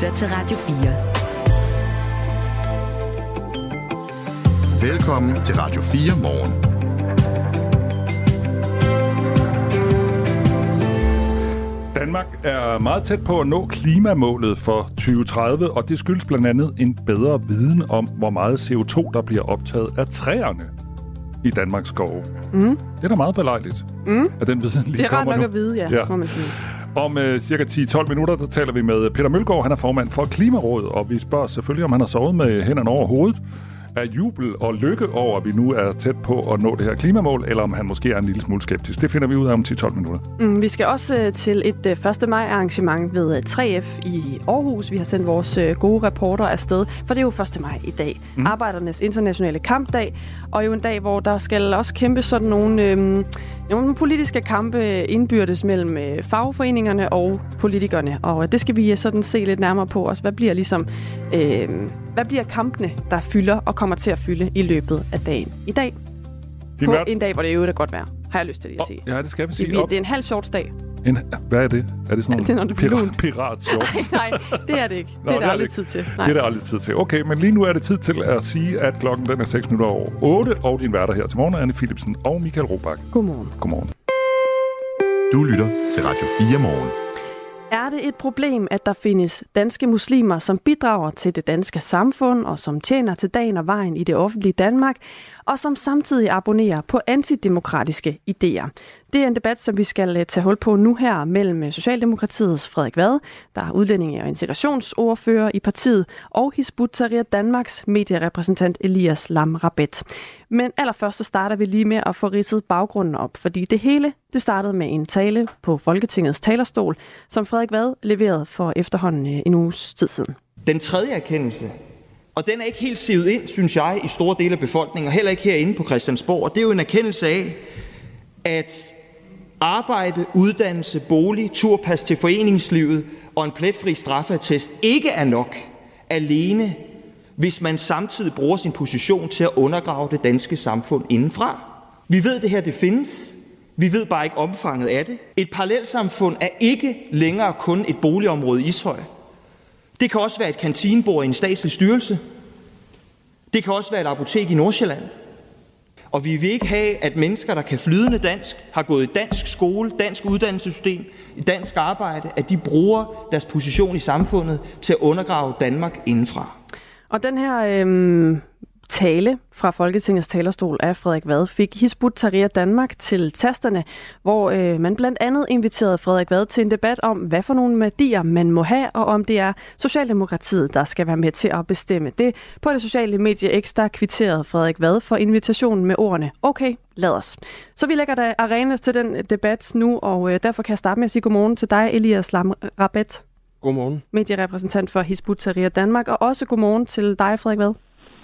lytter til Radio 4. Velkommen til Radio 4 morgen. Danmark er meget tæt på at nå klimamålet for 2030, og det skyldes blandt andet en bedre viden om, hvor meget CO2, der bliver optaget af træerne i Danmarks skove. Det er da meget belejligt, at den viden lige kommer nu. Det er ret nok at vide, ja, må man sige. Om cirka 10-12 minutter, der taler vi med Peter Mølgaard. Han er formand for Klimarådet, og vi spørger selvfølgelig, om han har sovet med hænderne over hovedet af jubel og lykke over, at vi nu er tæt på at nå det her klimamål, eller om han måske er en lille smule skeptisk. Det finder vi ud af om 10-12 minutter. Vi skal også til et 1. maj arrangement ved 3F i Aarhus. Vi har sendt vores gode reporter afsted, for det er jo 1. maj i dag. Arbejdernes internationale kampdag, og jo en dag, hvor der skal også kæmpe sådan nogle politiske kampe indbyrdes mellem fagforeningerne og politikerne. Og det skal vi sådan se lidt nærmere på også. Hvad bliver kampene, der fylder og kommer til at fylde i løbet af dagen i dag? På en dag, hvor det jo er godt vejr, har jeg lyst til at sige. Ja, det skal vi sige. Det er en halv shortsdag. Hvad er det? Er det sådan nogle pirat-shorts? Nej, det er det ikke. Det er der aldrig tid til. Nej. Det er der aldrig tid til. Okay, men lige nu er det tid til at sige, at klokken den er 6 minutter over 8, og din værter her til morgen er Anne Philipsen og Michael Robach. Godmorgen. Godmorgen. Du lytter til Radio 4 morgen. Er det et problem, at der findes danske muslimer, som bidrager til det danske samfund, og som tjener til dagen og vejen i det offentlige Danmark, og som samtidig abonnerer på antidemokratiske idéer? Det er en debat, som vi skal tage hul på nu her mellem Socialdemokratiets Frederik Vad, der er udlændinge- og integrationsordfører i partiet, og Hizb ut-Tahrir Danmarks medierepræsentant Elias Lam Rabet. Men allerførst så starter vi lige med at få ridset baggrunden op, fordi det hele det startede med en tale på Folketingets talerstol, som Frederik Vad leverede for efterhånden en uges tid siden. Den tredje erkendelse, og den er ikke helt sivet ind, synes jeg, i store dele af befolkningen, og heller ikke herinde på Christiansborg, og det er jo en erkendelse af, at arbejde, uddannelse, bolig, turpas til foreningslivet og en pletfri straffeattest ikke er nok alene, hvis man samtidig bruger sin position til at undergrave det danske samfund indenfra. Vi ved, det her det findes. Vi ved bare ikke omfanget af det. Et parallelsamfund er ikke længere kun et boligområde i Ishøj. Det kan også være et kantinebord i en statslig styrelse. Det kan også være et apotek i Nordsjælland. Og vi vil ikke have, at mennesker, der kan flydende dansk, har gået i dansk skole, dansk uddannelsessystem, i dansk arbejde, at de bruger deres position i samfundet til at undergrave Danmark indenfra. Og den her tale fra Folketingets talerstol af Frederik Vad fik Hizb ut-Tahrir Danmark til tasterne, hvor man blandt andet inviterede Frederik Vad til en debat om, hvad for nogle værdier man må have, og om det er Socialdemokratiet, der skal være med til at bestemme det. På det sociale medie X, der kvitterede Frederik Vad for invitationen med ordene, okay, lad os. Så vi lægger der arena til den debat nu, og derfor kan jeg starte med at sige godmorgen til dig, Elias Lam Rabet. Godmorgen. Medierepræsentant for Hizb ut-Tahrir Danmark, og også godmorgen til dig, Frederik Vad.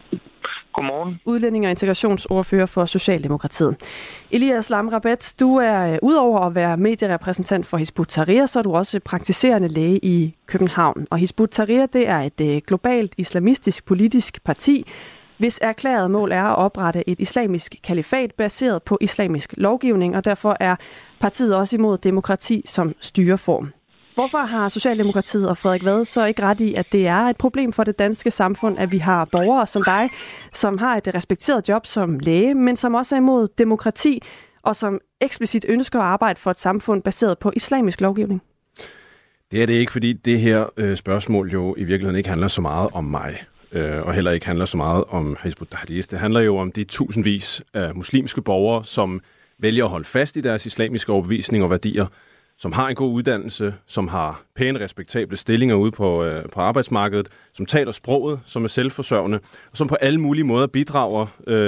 Godmorgen. Udlænding- og integrationsordfører for Socialdemokratiet. Elias Lam Rabet, du er udover at være medierepræsentant for Hizb ut-Tahrir, så er du også praktiserende læge i København. Og Hizb ut-Tahrir, det er et globalt islamistisk politisk parti, hvis erklærede mål er at oprette et islamisk kalifat baseret på islamisk lovgivning, og derfor er partiet også imod demokrati som styreform. Hvorfor har Socialdemokratiet og Frederik Vad så ikke ret i, at det er et problem for det danske samfund, at vi har borgere som dig, som har et respekteret job som læge, men som også er imod demokrati, og som eksplicit ønsker at arbejde for et samfund baseret på islamisk lovgivning? Det er det ikke, fordi det her spørgsmål jo i virkeligheden ikke handler så meget om mig, og heller ikke handler så meget om Hizb ut-Tahrir. Det handler jo om de tusindvis af muslimske borgere, som vælger at holde fast i deres islamiske overbevisning og værdier, som har en god uddannelse, som har pæne, respektable stillinger ude på arbejdsmarkedet, som taler sproget, som er selvforsørgende, og som på alle mulige måder bidrager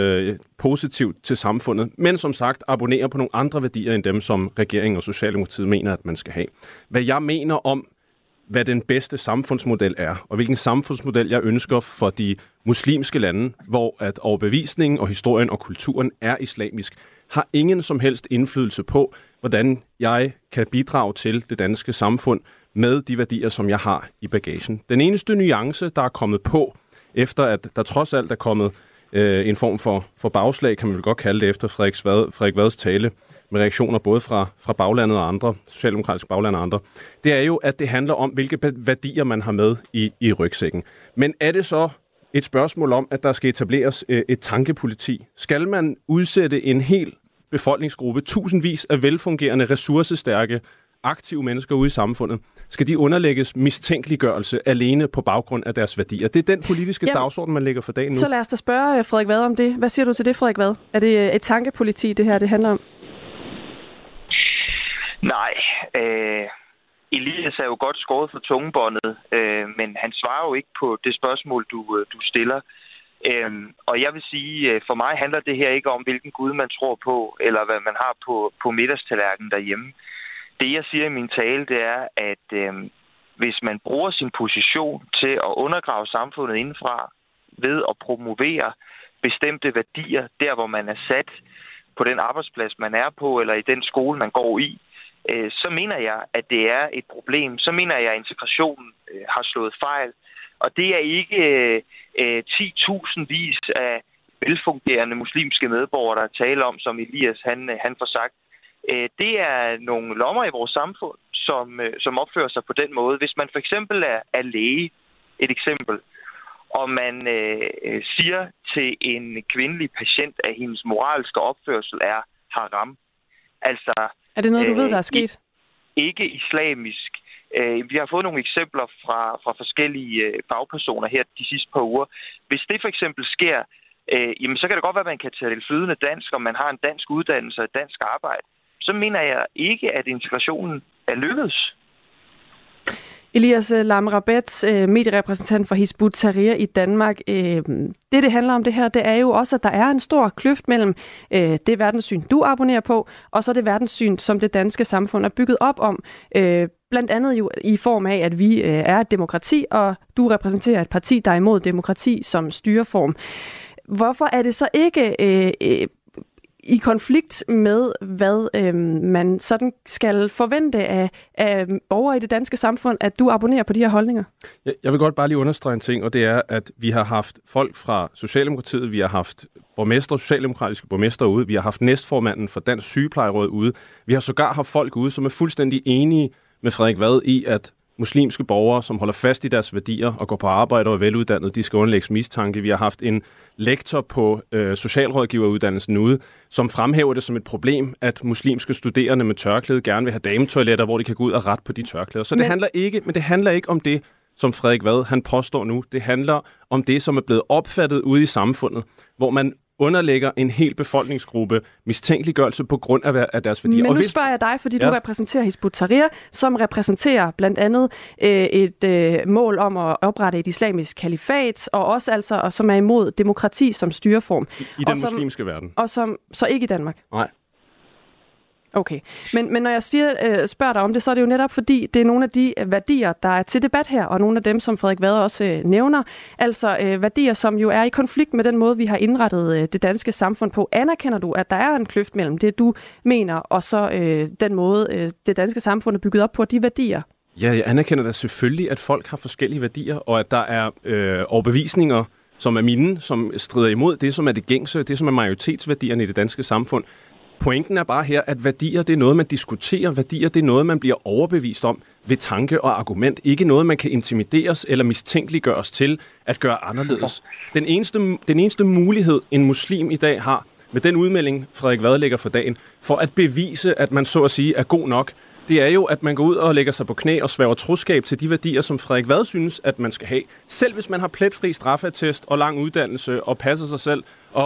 positivt til samfundet, men som sagt abonnerer på nogle andre værdier end dem, som regeringen og Socialdemokratiet mener, at man skal have. Hvad jeg mener om, hvad den bedste samfundsmodel er, og hvilken samfundsmodel jeg ønsker for de muslimske lande, hvor at overbevisningen og historien og kulturen er islamisk, har ingen som helst indflydelse på, hvordan jeg kan bidrage til det danske samfund med de værdier, som jeg har i bagagen. Den eneste nuance, der er kommet på, efter at der trods alt er kommet en form for bagslag, kan man vel godt kalde det, efter Frederik Vads tale med reaktioner både fra baglandet og andre, socialdemokratiske bagland og andre, det er jo, at det handler om, hvilke værdier man har med i rygsækken. Men er det så et spørgsmål om, at der skal etableres et tankepoliti? Skal man udsætte en hel befolkningsgruppe, tusindvis af velfungerende, ressourcestærke, aktive mennesker ude i samfundet, skal de underlægges mistænkeliggørelse alene på baggrund af deres værdier? Det er den politiske dagsorden, man lægger for dagen nu. Så lad os da spørge Frederik Vad om det. Hvad siger du til det, Frederik Vad? Er det et tankepoliti, det her det handler om? Nej. Elias er jo godt skåret for tungebåndet, men han svarer jo ikke på det spørgsmål, du stiller. Og jeg vil sige, for mig handler det her ikke om, hvilken Gud man tror på, eller hvad man har på middagstallerkenen derhjemme. Det, jeg siger i min tale, det er, at hvis man bruger sin position til at undergrave samfundet indenfra ved at promovere bestemte værdier, der hvor man er sat på den arbejdsplads, man er på, eller i den skole, man går i, så mener jeg, at det er et problem. Så mener jeg, at integrationen har slået fejl. Og det er ikke 10.000 vis af velfungerende muslimske medborgere, der taler om, som Elias han får sagt. Det er nogle lommer i vores samfund, som opfører sig på den måde. Hvis man for eksempel er læge, et eksempel, og man siger til en kvindelig patient, at hendes moralske opførsel er haram. Altså, er det noget, du ved, der er sket? Ikke islamisk. Vi har fået nogle eksempler fra forskellige fagpersoner her de sidste par uger. Hvis det for eksempel sker, jamen, så kan det godt være, at man kan tale flydende dansk, og man har en dansk uddannelse og et dansk arbejde. Så mener jeg ikke, at integrationen er lykkedes. Elias Lam-Rabet, medierepræsentant for Hizb ut-Tahrir i Danmark. Det handler om det her, det er jo også, at der er en stor kløft mellem det verdenssyn, du abonnerer på, og så det verdenssyn, som det danske samfund er bygget op om. Blandt andet jo i form af, at vi er et demokrati, og du repræsenterer et parti, der er imod demokrati som styreform. Hvorfor er det så ikke i konflikt med, hvad man sådan skal forvente af borgere i det danske samfund, at du abonnerer på de her holdninger? Jeg vil godt bare lige understrege en ting, og det er, at vi har haft folk fra Socialdemokratiet, vi har haft socialdemokratiske borgmestre ude, vi har haft næstformanden for Dansk Sygeplejeråd ude, vi har sågar haft folk ude, som er fuldstændig enige med Frederik Vad i, at muslimske borgere, som holder fast i deres værdier og går på arbejde og er veluddannede, de skal underlægges mistanke. Vi har haft en lektor på socialrådgiveruddannelsen ude, som fremhæver det som et problem, at muslimske studerende med tørklæde gerne vil have dametoiletter, hvor de kan gå ud og rette på de tørklæder. Så det handler ikke om det, som Frederik Vad han påstår nu. Det handler om det, som er blevet opfattet ude i samfundet, hvor man underlægger en hel befolkningsgruppe mistænkeliggørelse på grund af deres værdier. Men nu spørger jeg dig, fordi du repræsenterer Hizb ut-Tahrir, som repræsenterer blandt andet et mål om at oprette et islamisk kalifat, og også altså, og som er imod demokrati som styreform. I den muslimske verden. Og som så ikke i Danmark? Nej. Okay, men når jeg spørger dig om det, så er det jo netop fordi, det er nogle af de værdier, der er til debat her, og nogle af dem, som Frederik Vad også nævner, altså værdier, som jo er i konflikt med den måde, vi har indrettet det danske samfund på. Anerkender du, at der er en kløft mellem det, du mener, og så den måde, det danske samfund er bygget op på, de værdier? Ja, jeg anerkender da selvfølgelig, at folk har forskellige værdier, og at der er overbevisninger, som er mine, som strider imod det, som er det gængse, det, som er majoritetsværdierne i det danske samfund. Pointen er bare her, at værdier, det er noget, man diskuterer. Værdier, det er noget, man bliver overbevist om ved tanke og argument. Ikke noget, man kan intimideres eller mistænkeliggøres til at gøre anderledes. Den eneste mulighed, en muslim i dag har, med den udmelding, Frederik Vad lægger for dagen, for at bevise, at man så at sige er god nok, det er jo, at man går ud og lægger sig på knæ og sværger troskab til de værdier, som Frederik Vad synes, at man skal have. Selv hvis man har pletfri straffeattest og lang uddannelse og passer sig selv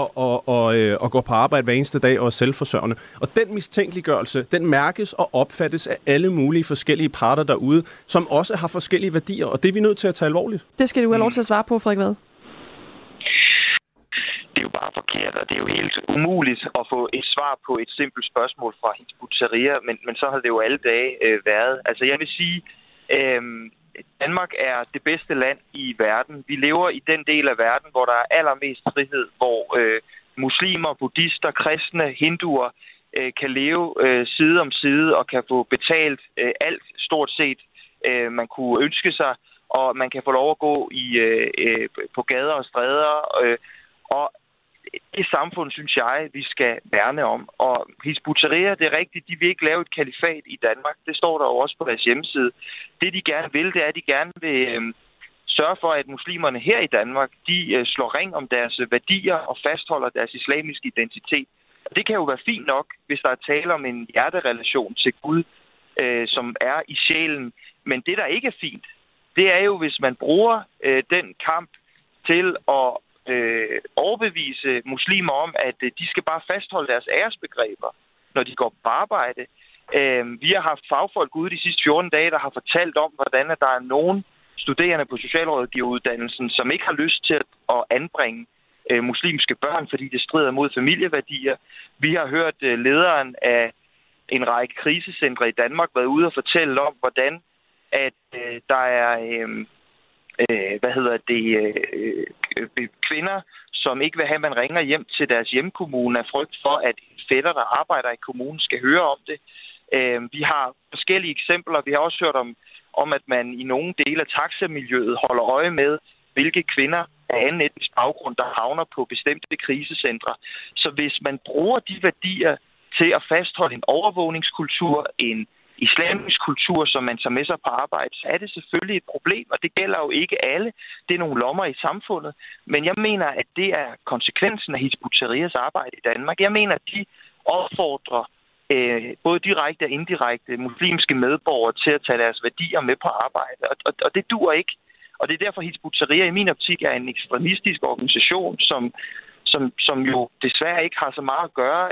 og går på arbejde hver eneste dag og er selvforsørgende. Og den mistænkeliggørelse, den mærkes og opfattes af alle mulige forskellige parter derude, som også har forskellige værdier, og det er vi nødt til at tage alvorligt. Det skal du have lov til at svare på, Frederik Vad. Det er jo bare forkert, og det er jo helt umuligt at få et svar på et simpelt spørgsmål fra Hizb ut-Tahrir, men så har det jo alle dage været. Altså jeg vil sige, Danmark er det bedste land i verden. Vi lever i den del af verden, hvor der er allermest frihed, hvor muslimer, buddhister, kristne, hinduer kan leve side om side og kan få betalt alt stort set, man kunne ønske sig, og man kan få lov at gå på gader og stræder, og det samfund, synes jeg, vi skal værne om. Og Hizb ut-Tahrir, det er rigtigt, de vil ikke lave et kalifat i Danmark. Det står der jo også på deres hjemmeside. Det, de gerne vil, det er, at de gerne vil sørge for, at muslimerne her i Danmark, de slår ring om deres værdier og fastholder deres islamiske identitet. Og det kan jo være fint nok, hvis der er tale om en hjerterelation til Gud, som er i sjælen. Men det, der ikke er fint, det er jo, hvis man bruger den kamp til at overbevise muslimer om, at de skal bare fastholde deres æresbegreber, når de går på arbejde. Vi har haft fagfolk ude de sidste 14 dage, der har fortalt om, hvordan at der er nogen studerende på socialrådgiveruddannelsen, som ikke har lyst til at anbringe muslimske børn, fordi det strider mod familieværdier. Vi har hørt lederen af en række krisecentre i Danmark været ude og fortælle om, hvordan at der er kvinder, som ikke vil have, at man ringer hjem til deres hjemkommune af frygt for, at fætter, der arbejder i kommunen, skal høre om det. Vi har forskellige eksempler. Vi har også hørt om at man i nogle dele af taxamiljøet holder øje med, hvilke kvinder af anden etnisk baggrund, der havner på bestemte krisecentre. Så hvis man bruger de værdier til at fastholde en overvågningskultur, en islamisk kultur, som man tager med sig på arbejde, så er det selvfølgelig et problem, og det gælder jo ikke alle. Det er nogle lommer i samfundet. Men jeg mener, at det er konsekvensen af Hizb ut-Tahrirs arbejde i Danmark. Jeg mener, at de opfordrer både direkte og indirekte muslimske medborgere til at tage deres værdier med på arbejde. Og det duer ikke. Og det er derfor, Hizb ut-Tahrir i min optik er en ekstremistisk organisation, som jo desværre ikke har så meget at gøre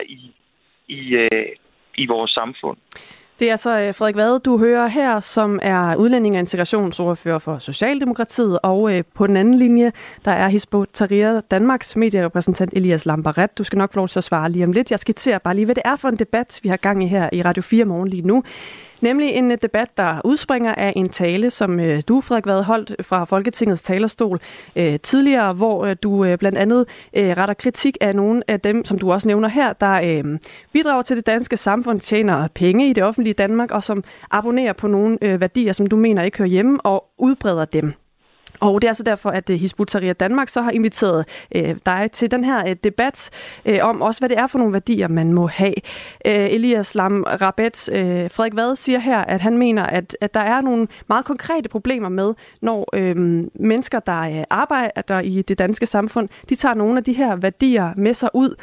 i vores samfund. Det er altså Frederik Vad, du hører her, som er udlænding- og integrationsordfører for Socialdemokratiet, og på den anden linje, der er Hizb ut-Tahrir Danmarks medierepræsentant Elias Lambaret. Du skal nok få lov til at svare lige om lidt. Jeg skitserer bare lige, hvad det er for en debat, vi har gang i her i Radio 4 Morgen lige nu. Nemlig en debat, der udspringer af en tale, som du, Frederik Vad, holdt fra Folketingets talerstol tidligere, hvor du blandt andet retter kritik af nogle af dem, som du også nævner her, der bidrager til det danske samfund, tjener penge i det offentlige Danmark, og som abonnerer på nogle værdier, som du mener ikke hører hjemme, og udbreder dem. Og det er altså derfor, at Hizb ut-Tahrir Danmark så har inviteret dig til den her debat om også, hvad det er for nogle værdier, man må have. Elias Lambaret, Frederik Vad siger her, at han mener, at der er nogle meget konkrete problemer med, når mennesker, der arbejder i det danske samfund, de tager nogle af de her værdier med sig ud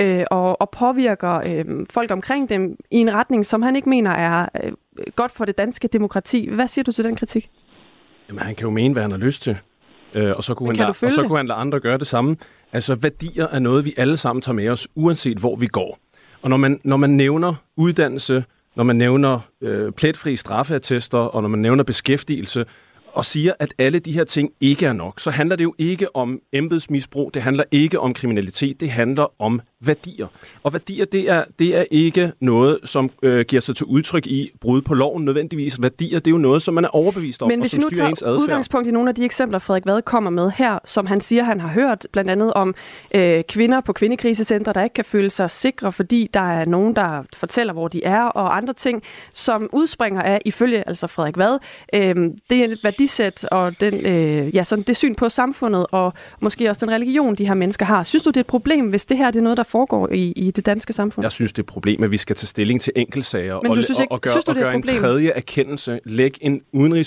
og påvirker folk omkring dem i en retning, som han ikke mener er godt for det danske demokrati. Hvad siger du til den kritik? Jamen, han kan jo mene, hvad han har lyst til, og så kunne han lade andre gøre det samme. Altså, værdier er noget, vi alle sammen tager med os, uanset hvor vi går. Og når man nævner uddannelse, når man nævner pletfri straffeattester, og når man nævner beskæftigelse, og siger, at alle de her ting ikke er nok, så handler det jo ikke om embedsmisbrug, det handler ikke om kriminalitet, det handler om værdier. Og værdier, det er ikke noget, som giver sig til udtryk i brud på loven nødvendigvis. Værdier, det er jo noget, som man er overbevist om, og som styrer ens adfærd. Men hvis vi nu tager udgangspunkt i nogle af de eksempler, Frederik Vad kommer med her, som han siger, han har hørt, blandt andet om kvinder på kvindekrisecentre, der ikke kan føle sig sikre, fordi der er nogen, der fortæller, hvor de er, og andre ting, som udspringer af, ifølge altså Frederik Vad, det er et værdisæt og sådan det syn på samfundet, og måske også den religion, de her mennesker har. Synes du, det er et problem, hvis det her det er noget, der foregår i det danske samfund? Jeg synes, det er et problem, at vi skal tage stilling til enkeltsager og gøre en tredje erkendelse. Læg en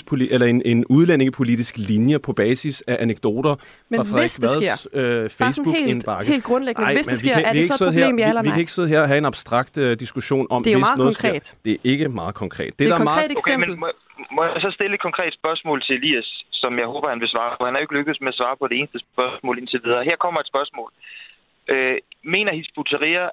en udlændingepolitisk linje på basis af anekdoter fra Frederik Vads Facebook-indbakke. Helt grundlæggende. Hvis det sker, er det så et problem, ja eller nej? Vi kan ikke sidde her og have en abstrakt diskussion om, det er jo meget konkret. Sker. Det er ikke meget konkret. Det er et konkret eksempel. Okay, må jeg så stille et konkret spørgsmål til Elias, som jeg håber, han vil svare på? Han har jo ikke lykkedes med at svare på det eneste spørgsmål indtil videre. Her kommer et spørgsmål. Mener Hizb ut-Tahrir,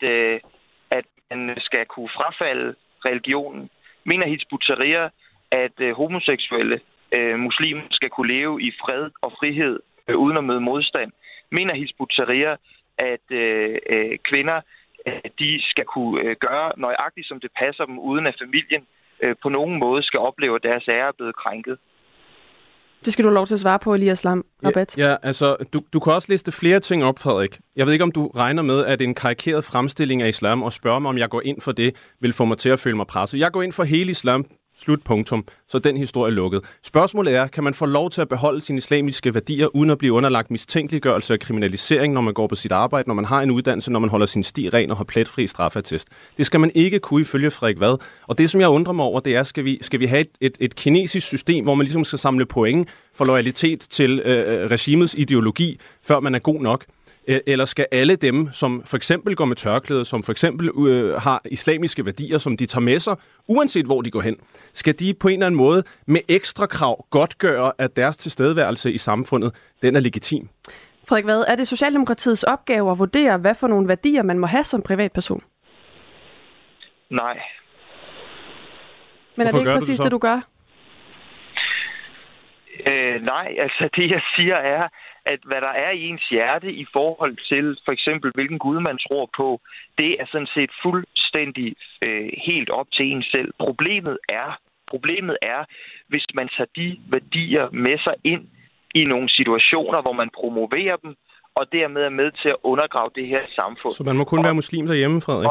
at man skal kunne frafalde religionen? Mener Hizb ut-Tahrir, at homoseksuelle muslimer skal kunne leve i fred og frihed uden at møde modstand? Mener Hizb ut-Tahrir, at kvinder de skal kunne gøre nøjagtigt, som det passer dem, uden at familien på nogen måde skal opleve, at deres ære er blevet krænket? Det skal du have lov til at svare på, Elias Lambaret. Ja, altså, du kan også liste flere ting op, Frederik. Jeg ved ikke, om du regner med, at en karikeret fremstilling af islam og spørger mig, om jeg går ind for det, vil få mig til at føle mig presset. Jeg går ind for hele islam Slut, punktum. Så den historie lukket. Spørgsmålet er, kan man få lov til at beholde sine islamiske værdier, uden at blive underlagt mistænkeliggørelse og kriminalisering, når man går på sit arbejde, når man har en uddannelse, når man holder sin sti ren og har pletfri straffeattest? Det skal man ikke kunne ifølge Frederik Vad. Og det, som jeg undrer mig over, det er, skal vi have et kinesisk system, hvor man ligesom skal samle point for loyalitet til regimets ideologi, før man er god nok? Eller skal alle dem, som for eksempel går med tørklæde, som for eksempel har islamiske værdier, som de tager med sig, uanset hvor de går hen, skal de på en eller anden måde med ekstra krav godtgøre, at deres tilstedeværelse i samfundet, den er legitim? Frederik Vad, er det Socialdemokratiets opgave at vurdere, hvad for nogle værdier man må have som privatperson? Nej. Men er det ikke præcis det, du gør? Nej, altså det jeg siger er, at hvad der er i ens hjerte i forhold til for eksempel hvilken Gud man tror på, det er sådan set fuldstændig helt op til en selv. Problemet er, hvis man tager de værdier med sig ind i nogle situationer, hvor man promoverer dem, og dermed er med til at undergrave det her samfund. Så man må kun være muslim derhjemme, Frederik?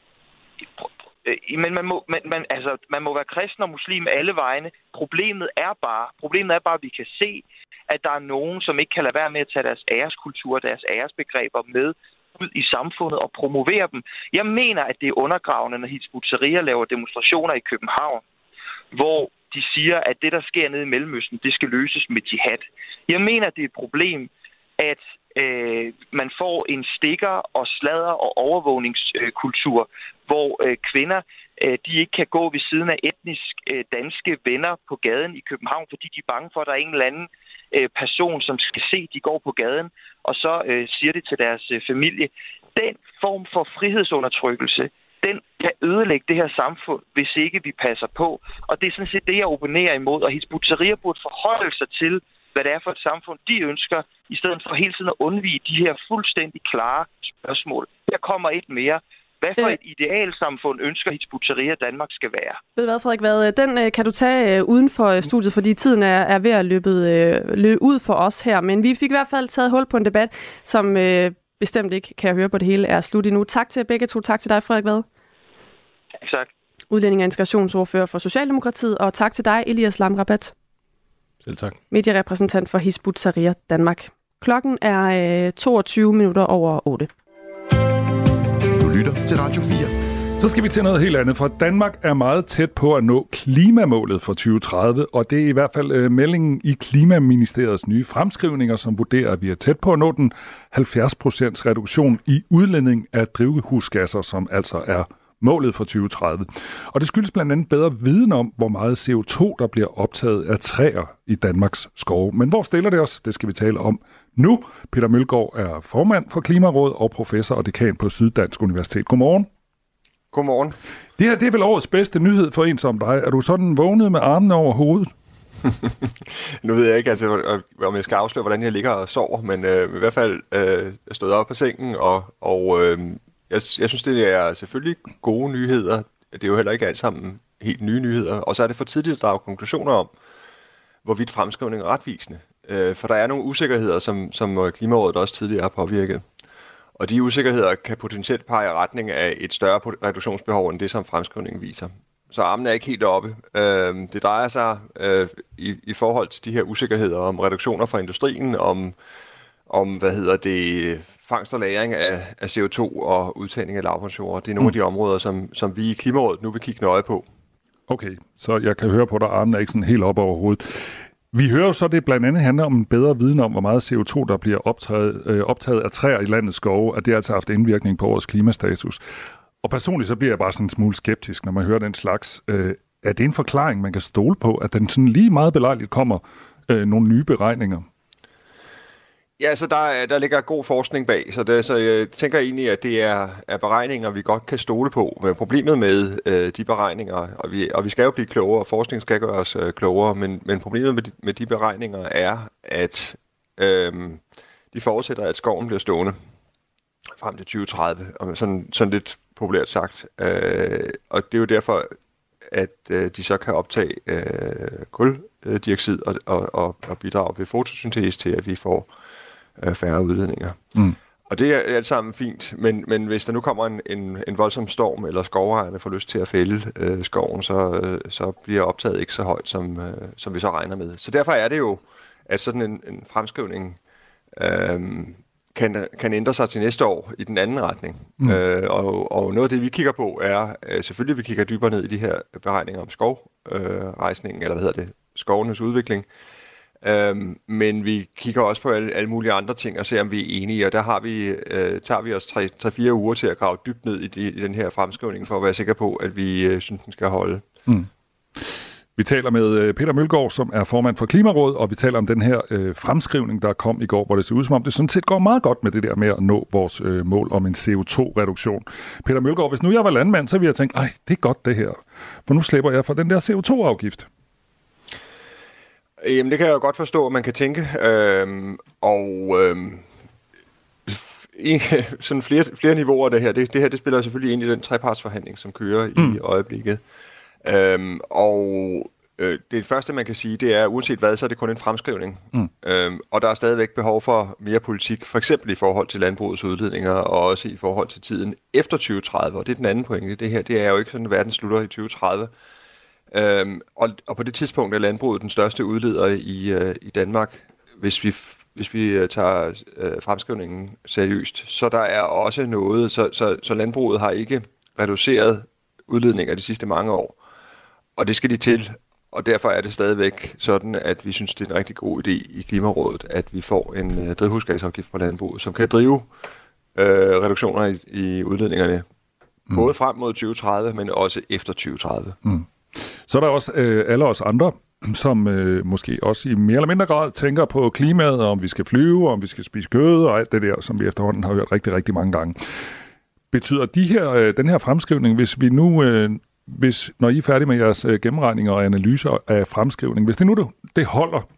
Men man må være kristen og muslim alle vegne. Problemet er bare, at vi kan se, at der er nogen, som ikke kan lade være med at tage deres æreskultur, deres æresbegreber med ud i samfundet og promovere dem. Jeg mener, at det er undergravende, når Hizb ut-Tahrir laver demonstrationer i København, hvor de siger, at det, der sker nede i Mellemøsten, det skal løses med jihad. Jeg mener, det er et problem, at man får en stikker og sladder og overvågningskultur, hvor kvinder de ikke kan gå ved siden af etnisk danske venner på gaden i København, fordi de er bange for, at der er en eller anden person, som skal se, at de går på gaden, og så siger det til deres familie. Den form for frihedsundertrykkelse, den kan ødelægge det her samfund, hvis ikke vi passer på. Og det er sådan set det, jeg opponerer imod, og Hizb ut-Tahrir burde forholde sig til, hvad det er for et samfund, de ønsker, i stedet for hele tiden at undvige de her fuldstændig klare spørgsmål. Her kommer et mere. Hvad for et idealsamfund ønsker Hizb ut-Tahrir, at Danmark skal være? Ved du hvad, Frederik Vad? Den kan du tage uden for studiet, fordi tiden er ved at løbe ud for os her. Men vi fik i hvert fald taget hul på en debat, som bestemt ikke, kan jeg høre på det hele, er slut endnu. Tak til begge to. Tak til dig, Frederik Vad. Tak. Udlænding- og integrationsordfører for Socialdemokratiet. Og tak til dig, Ilias Lam Rabat. Selv tak. Medierepræsentant for Hizb ut-Tahrir Danmark. Klokken er 22 minutter over 8. Du lytter til Radio 4. Så skal vi til noget helt andet, for Danmark er meget tæt på at nå klimamålet for 2030, og det er i hvert fald meldingen i Klimaministeriets nye fremskrivninger, som vurderer, at vi er tæt på at nå den 70% reduktion i udledning af drivhusgasser, som altså er målet for 2030. Og det skyldes blandt andet bedre viden om, hvor meget CO2, der bliver optaget af træer i Danmarks skove. Men hvor stiller det os? Det skal vi tale om nu. Peter Mølgaard er formand for Klimarådet og professor og dekan på Syddansk Universitet. Godmorgen. Godmorgen. Det her, det er vel årets bedste nyhed for en som dig. Er du sådan vågnet med armene over hovedet? Nu ved jeg ikke, om jeg skal afsløre, hvordan jeg ligger og sover, men i hvert fald stået op på sengen, og jeg synes, det er selvfølgelig gode nyheder. Det er jo heller ikke alt sammen helt nye nyheder. Og så er det for tidligt at drage konklusioner om, hvorvidt fremskrivningen er retvisende. For der er nogle usikkerheder, som Klimarådet også tidligere har påvirket. Og de usikkerheder kan potentielt pege i retning af et større reduktionsbehov end det, som fremskrivningen viser. Så armen er ikke helt oppe. Det drejer sig i forhold til de her usikkerheder om reduktioner fra industrien, om fangst og lagring af CO2 og udtagning af lavbundsjorder. Det er nogle af de områder, som vi i Klimarådet nu vil kigge nøje på. Okay, så jeg kan høre på dig, armen er ikke sådan helt op over hovedet. Vi hører jo så, det blandt andet handler om en bedre viden om, hvor meget CO2, der bliver optaget af træer i landets skove, og det har altså haft indvirkning på vores klimastatus. Og personligt så bliver jeg bare sådan en smule skeptisk, når man hører den slags. Er det en forklaring, man kan stole på, at den sådan lige meget belejligt kommer nogle nye beregninger? Ja, så der ligger god forskning bag, så jeg tænker egentlig, at det er beregninger, vi godt kan stole på. Men problemet med de beregninger, og vi skal jo blive klogere, og forskning skal gøre os klogere, men problemet med de beregninger er, at de forudsætter, at skoven bliver stående frem til 2030, og sådan lidt populært sagt. Og det er jo derfor, at de så kan optage kuldioxid og bidrage ved fotosyntese til, at vi får færre udledninger. Og det er alt sammen fint, men hvis der nu kommer en voldsom storm, eller skovejerne får lyst til at fælde skoven, så bliver optaget ikke så højt, som vi så regner med. Så derfor er det jo, at sådan en fremskrivning kan ændre sig til næste år i den anden retning. Og noget af det, vi kigger på, er selvfølgelig, vi kigger dybere ned i de her beregninger om skovrejsningen, eller skovenes udvikling. Men vi kigger også på alle mulige andre ting og ser, om vi er enige, og der tager vi os 3-4 uger til at grave dybt ned i den her fremskrivning, for at være sikker på, at vi synes, den skal holde. Vi taler med Peter Mølgaard, som er formand for Klimarådet, og vi taler om den her fremskrivning, der kom i går, hvor det ser ud som om, det sådan set går meget godt med det der med at nå vores mål om en CO2-reduktion. Peter Mølgaard, hvis nu jeg var landmand, så ville jeg tænke, det er godt det her, for nu slipper jeg for den der CO2-afgift. Jamen, det kan jeg jo godt forstå, at man kan tænke. Sådan flere niveauer det her. Det her spiller selvfølgelig ind i den trepartsforhandling, som kører i øjeblikket. Det første, man kan sige, det er, uanset hvad, så er det kun en fremskrivning. Og der er stadigvæk behov for mere politik, for eksempel i forhold til landbrugets udledninger, og også i forhold til tiden efter 2030. Og det er den anden pointe. Det her, det er jo ikke sådan, at verden slutter i 2030. Og på det tidspunkt er landbruget den største udleder i Danmark, hvis vi tager fremskrivningen seriøst. Så der er også noget, så landbruget har ikke reduceret udledninger de sidste mange år. Og det skal de til, og derfor er det stadigvæk sådan, at vi synes, det er en rigtig god idé i Klimarådet, at vi får en drivhusgasafgift på landbruget, som kan drive reduktioner i udledningerne, både frem mod 2030, men også efter 2030. Så er der også alle os andre, som måske også i mere eller mindre grad tænker på klimaet, om vi skal flyve, om vi skal spise kød og alt det der, som vi efterhånden har hørt rigtig, rigtig mange gange. Betyder den her fremskrivning, hvis vi nu, når I er færdige med jeres gennemregninger og analyser af fremskrivning, hvis det nu det holder,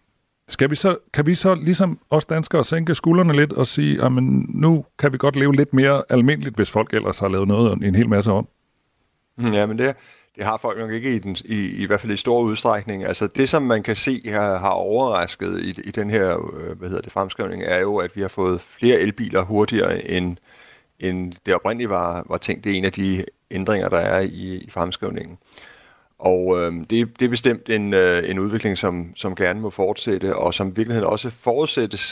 kan vi så ligesom os danskere sænke skuldrene lidt og sige, at nu kan vi godt leve lidt mere almindeligt, hvis folk ellers har lavet noget en hel masse om? Ja, men det har folk nok ikke i hvert fald i stor udstrækning. Altså det, som man kan se har overrasket i den her fremskrivning, er jo, at vi har fået flere elbiler hurtigere end det oprindeligt var tænkt. Det er en af de ændringer, der er i fremskrivningen. Og det er bestemt en udvikling, som gerne må fortsætte, og som i virkeligheden også forudsættes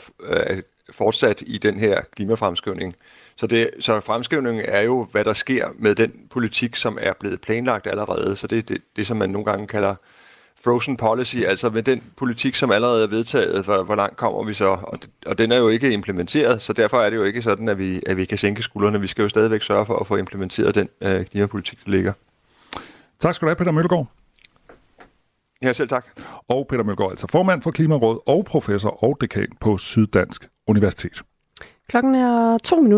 fortsat i den her klimafremskrivning. Så fremskrivningen er jo, hvad der sker med den politik, som er blevet planlagt allerede. Så det er det, som man nogle gange kalder frozen policy, altså med den politik, som allerede er vedtaget, hvor langt kommer vi så? Og den er jo ikke implementeret, så derfor er det jo ikke sådan, at vi kan sænke skuldrene. Vi skal jo stadigvæk sørge for at få implementeret den klimapolitik, der ligger. Tak skal du have, Peter Mølgaard. Ja, selv tak. Og Peter Mølgaard, altså formand for Klimarådet og professor og dekan på Syddansk Universitet. Klokken er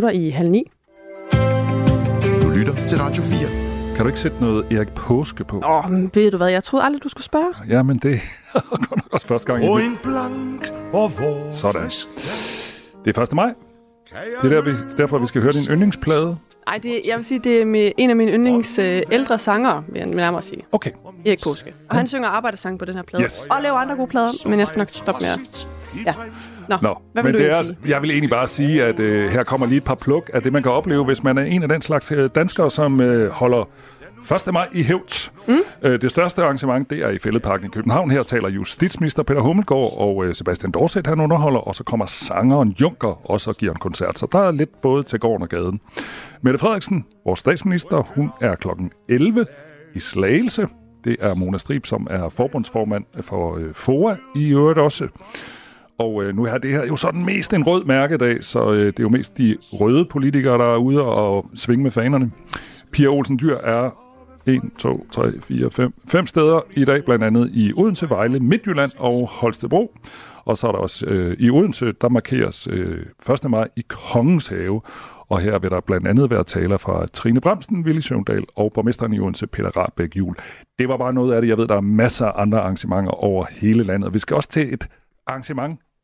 8:02. Du lytter til Radio 4. Kan du ikke sætte noget Erik Paaske på? Ved du hvad, jeg troede aldrig, du skulle spørge. Ja, men det er godt også første gang. Og en blank og vor. Sådan. Det er 1. maj. Det er derfor, vi skal høre din yndlingsplade. Nej, jeg vil sige, det er med en af mine yndlings ældre sangere, vil jeg nærmere sige. Okay. Erik Paaske. Og han synger arbejdersang på den her plade. Yes. Og laver andre gode plader, men jeg skal nok stoppe med at... Ja. Nå, hvad vil du sige? Jeg vil egentlig bare sige, at her kommer lige et par pluk af det, man kan opleve, hvis man er en af den slags danskere, som holder 1. maj i hævd. Det største arrangement, det er i Fælledparken i København. Her taler justitsminister Peter Hummelgaard og Sebastian Dorset, han underholder, og så kommer sangeren Juncker også og giver en koncert. Så der er lidt både til gården og gaden. Mette Frederiksen, vores statsminister, hun er klokken 11 i Slagelse. Det er Mona Strib, som er forbundsformand for FOA i øvrigt også. Og nu er det her jo sådan mest en rød mærkedag, så det er jo mest de røde politikere, der er ude og svinge med fanerne. Pia Olsen Dyhr er 1, 2, 3, 4, 5 steder i dag, blandt andet i Odense, Vejle, Midtjylland og Holstebro. Og så er der også i Odense, der markeres 1. maj i Kongens Have. Og her vil der blandt andet være taler fra Trine Bramsen, Willy Søvndal og borgmesteren i Odense, Peter Rahbæk Juhl. Det var bare noget af det. Jeg ved, der er masser af andre arrangementer over hele landet. Vi skal også til et arrangement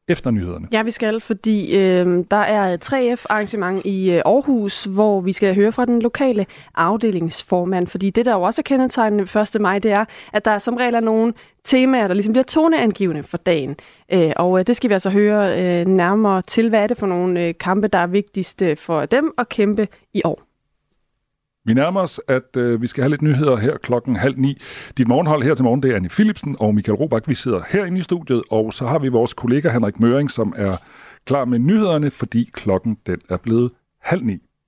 efter nyhederne. Ja, vi skal, fordi der er et 3F-arrangement i Aarhus, hvor vi skal høre fra den lokale afdelingsformand. Fordi det, der jo også er kendetegnende 1. maj, det er, at der som regel er nogle temaer, der ligesom bliver toneangivende for dagen. Og det skal vi altså høre nærmere til. Hvad er det for nogle kampe, der er vigtigst for dem at kæmpe i år? Vi nærmer os, at vi skal have lidt nyheder her 8:30. Dit morgenhold her til morgen, det er Annie Philipsen og Michael Robach. Vi sidder herinde i studiet, og så har vi vores kollega Henrik Møring, som er klar med nyhederne, fordi klokken den er blevet 8:30.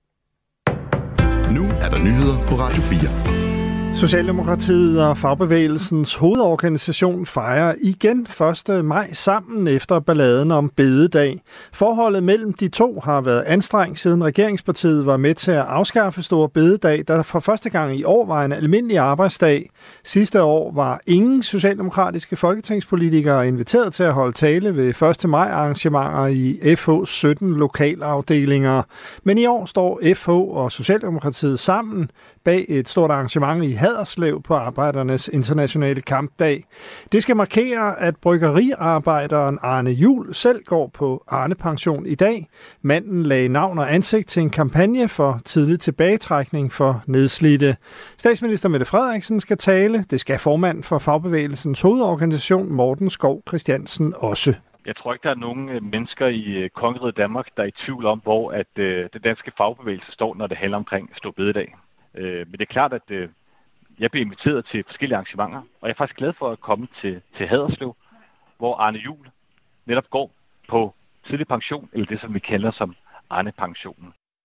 Nu er der nyheder på Radio 4. Socialdemokratiet og Fagbevægelsens hovedorganisation fejrer igen 1. maj sammen efter balladen om bededag. Forholdet mellem de to har været anstrengt, siden regeringspartiet var med til at afskaffe store bededag, der for første gang i år var en almindelig arbejdsdag. Sidste år var ingen socialdemokratiske folketingspolitikere inviteret til at holde tale ved 1. maj arrangementer i FH's 17 lokalafdelinger. Men i år står FH og Socialdemokratiet sammen bag et stort arrangement i Haderslev på Arbejdernes Internationale Kampdag. Det skal markere, at bryggeriarbejderen Arne Juhl selv går på Arne-pension i dag. Manden lagde navn og ansigt til en kampagne for tidlig tilbagetrækning for nedslidte. Statsminister Mette Frederiksen skal tale. Det skal formand for Fagbevægelsens hovedorganisation Morten Skov Christiansen også. Jeg tror ikke, der er nogen mennesker i kongeriget Danmark, der er i tvivl om, hvor at det danske fagbevægelse står, når det handler omkring store bededag. Men det er klart, at jeg bliver inviteret til forskellige arrangementer, og jeg er faktisk glad for at komme til Haderslev, hvor Arne Juhl netop går på tidlig pension, eller det, som vi kalder som Arne-pensionen.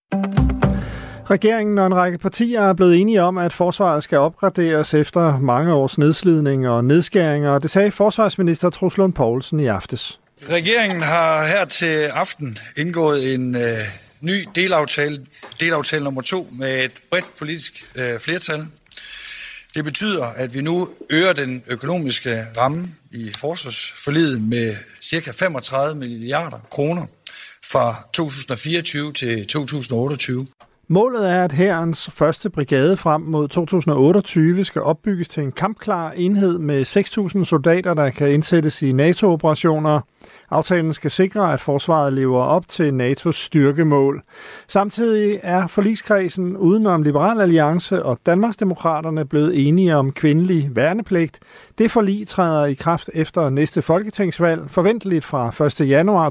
Regeringen og en række partier er blevet enige om, at forsvaret skal opgraderes efter mange års nedslidning og nedskæringer. Det sagde forsvarsminister Troels Lund Poulsen i aftes. Regeringen har her til aften indgået en ny delaftale nummer 2 med et bredt politisk flertal. Det betyder, at vi nu øger den økonomiske ramme i forsvarsforliget med ca. 35 milliarder kroner fra 2024 til 2028. Målet er, at hærens første brigade frem mod 2028 skal opbygges til en kampklar enhed med 6.000 soldater, der kan indsættes i NATO-operationer. Aftalen skal sikre, at forsvaret lever op til NATO's styrkemål. Samtidig er forligskredsen udenom Liberal Alliance og Danmarksdemokraterne blevet enige om kvindelig værnepligt. Det forlig træder i kraft efter næste folketingsvalg, forventeligt fra 1. januar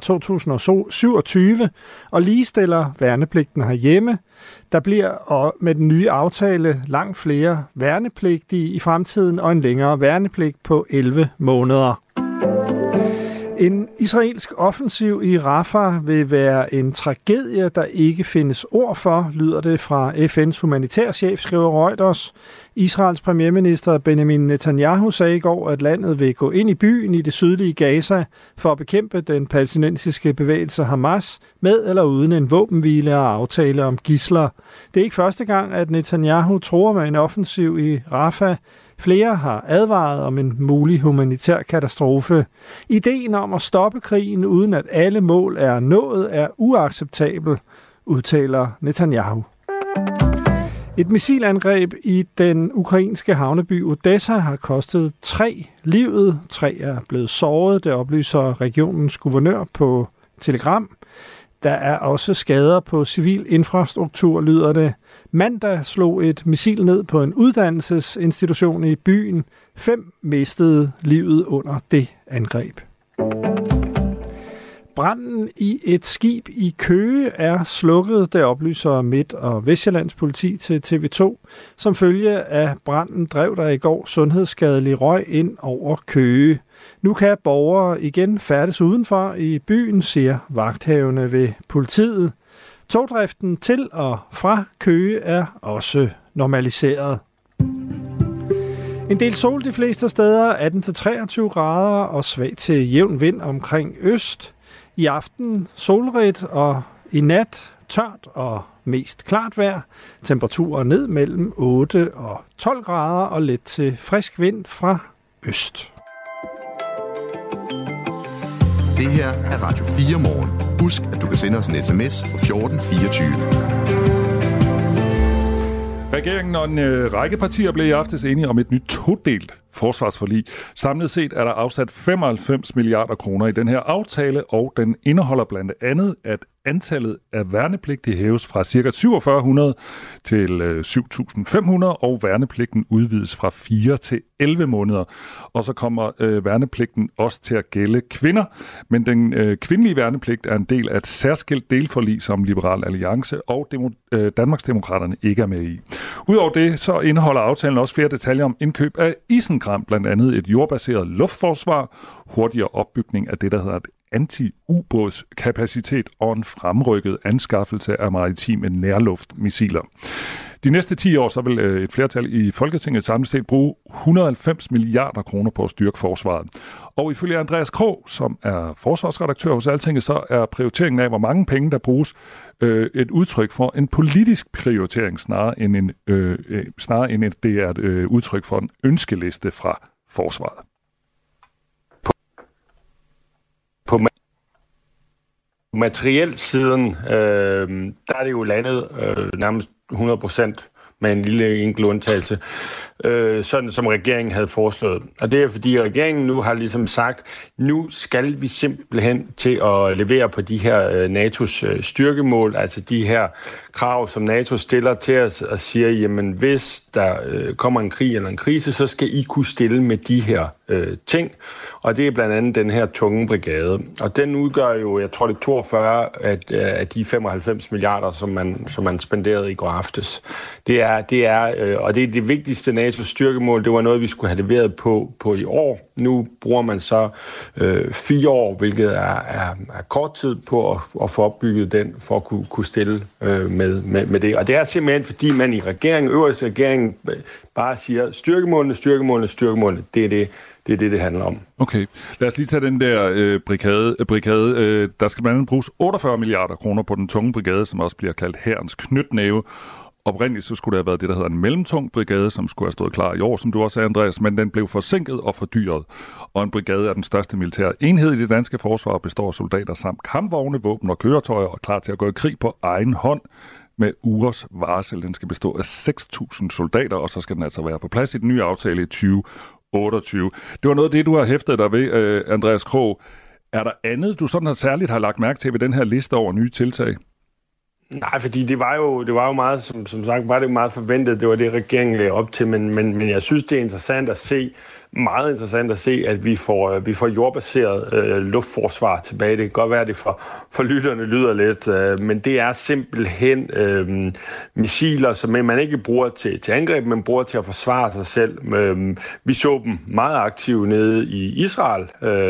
2027, og ligestiller værnepligten herhjemme. Der bliver med den nye aftale langt flere værnepligtige i fremtiden og en længere værnepligt på 11 måneder. En israelsk offensiv i Rafah vil være en tragedie, der ikke findes ord for, lyder det fra FN's humanitærchef, skriver Reuters. Israels premierminister Benjamin Netanyahu sagde i går, at landet vil gå ind i byen i det sydlige Gaza for at bekæmpe den palæstinensiske bevægelse Hamas med eller uden en våbenhvile og aftale om gidsler. Det er ikke første gang, at Netanyahu truer med en offensiv i Rafah. Flere har advaret om en mulig humanitær katastrofe. Ideen om at stoppe krigen uden at alle mål er nået er uacceptabel, udtaler Netanyahu. Et missilangreb i den ukrainske havneby Odessa har kostet 3 livet. 3 er blevet såret, det oplyser regionens guvernør på Telegram. Der er også skader på civil infrastruktur, lyder det. Mandag slog et missil ned på en uddannelsesinstitution i byen. 5 mistede livet under det angreb. Branden i et skib i Køge er slukket, det oplyser Midt- og Vestjyllands politi til TV2. Som følge af branden drev der i går sundhedsskadelig røg ind over Køge. Nu kan borgere igen færdes udenfor i byen, siger vagthavende ved politiet. Togdriften til og fra Køge er også normaliseret. En del sol de fleste steder, 18-23 grader og svag til jævn vind omkring øst. I aften solrigt og i nat tørt og mest klart vejr. Temperaturer ned mellem 8 og 12 grader og let til frisk vind fra øst. Det her er Radio 4 morgen. Husk, at du kan sende os en sms på 1424. Regeringen og en række partier blev i aftes enige om et nyt todelt forsvarsforlig. Samlet set er der afsat 95 milliarder kroner i den her aftale, og den indeholder blandt andet, at antallet af værnepligtige hæves fra ca. 4700 til 7500, og værnepligten udvides fra 4 til 11 måneder. Og så kommer værnepligten også til at gælde kvinder, men den kvindelige værnepligt er en del af et særskilt delforlig, som Liberal Alliance og Danmarksdemokraterne ikke er med i. Udover det, så indeholder aftalen også flere detaljer om indkøb af isenkram, blandt andet et jordbaseret luftforsvar, hurtigere opbygning af det, der hedder et anti-ubådskapacitet og en fremrykket anskaffelse af maritime nærluftmissiler. De næste 10 år så vil et flertal i Folketinget samlet set bruge 190 milliarder kroner på at styrke forsvaret. Og ifølge Andreas Krog, som er forsvarsredaktør hos Altinget, så er prioriteringen af, hvor mange penge der bruges, et udtryk for en politisk prioritering, snarere end at det er et udtryk for en ønskeliste fra forsvaret. På materiel siden, der er det jo landet nærmest 100% med en lille enkelt undtagelse, sådan som regeringen havde foreslået. Og det er fordi regeringen nu har ligesom sagt, nu skal vi simpelthen til at levere på de her NATO's styrkemål, altså de her krav, som NATO stiller til os og siger, jamen hvis der kommer en krig eller en krise, så skal I kunne stille med de her ting. Og det er blandt andet den her tunge brigade. Og den udgør jo, jeg tror det er 42 af de 95 milliarder, som man spenderede i går aftes. Det er, og det er det vigtigste NATO's styrkemål. Det var noget, vi skulle have leveret på i år. Nu bruger man så 4 år, hvilket er kort tid på at få opbygget den, for at kunne stille med det. Og det er simpelthen, fordi man i øverste regeringen bare siger, styrkemålene, det er det handler om. Okay, lad os lige tage den der brigade. Der skal blandt andet bruges 48 milliarder kroner på den tunge brigade, som også bliver kaldt hærens knytnæve. Oprindeligt så skulle det have været det, der hedder en mellemtung brigade, som skulle have stået klar i år, som du også sagde, Andreas, men den blev forsinket og fordyret. Og en brigade er den største militære enhed i det danske forsvar og består af soldater samt kampvogne, våben og køretøjer og klar til at gå i krig på egen hånd med ugers varsel. Den skal bestå af 6.000 soldater, og så skal den altså være på plads i den nye aftale i 2028. Det var noget af det, du har hæftet dig ved, Andreas Krog. Er der andet, du sådan særligt har lagt mærke til ved den her liste over nye tiltag? Nej, fordi det var jo meget, som sagt, var det meget forventet. Det var det, regeringen lagde op til, men jeg synes, det er meget interessant at se, at vi får jordbaseret luftforsvar tilbage. Det kan godt være, at det for lytterne lyder lidt, men det er simpelthen missiler, som man ikke bruger til angreb, men bruger til at forsvare sig selv. Vi så dem meget aktive nede i Israel,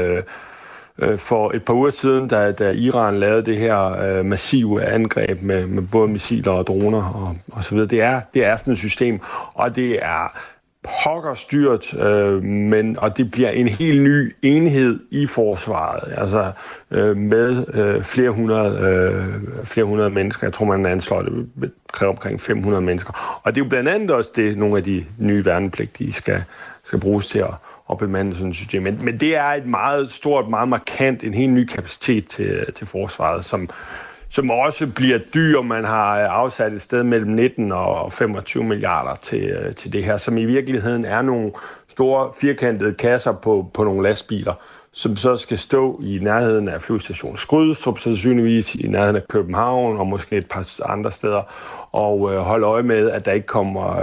for et par uger siden, da Iran lavede det her massive angreb med både missiler og droner og så videre. Det er sådan et system, og det er pokkerstyrt, og det bliver en helt ny enhed i forsvaret, altså med flere hundrede mennesker. Jeg tror, man anslår, det kræver omkring 500 mennesker. Og det er jo blandt andet også det, nogle af de nye værnepligtige skal bruges til at bemande sådan et system. Men det er et meget stort, meget markant, en helt ny kapacitet til forsvaret, som også bliver dyr. Man har afsat et sted mellem 19 og 25 milliarder til det her, som i virkeligheden er nogle store firkantede kasser på nogle lastbiler, som så skal stå i nærheden af flyvestation Skrydstrup, sandsynligvis i nærheden af København og måske et par andre steder, og holde øje med, at der ikke kommer,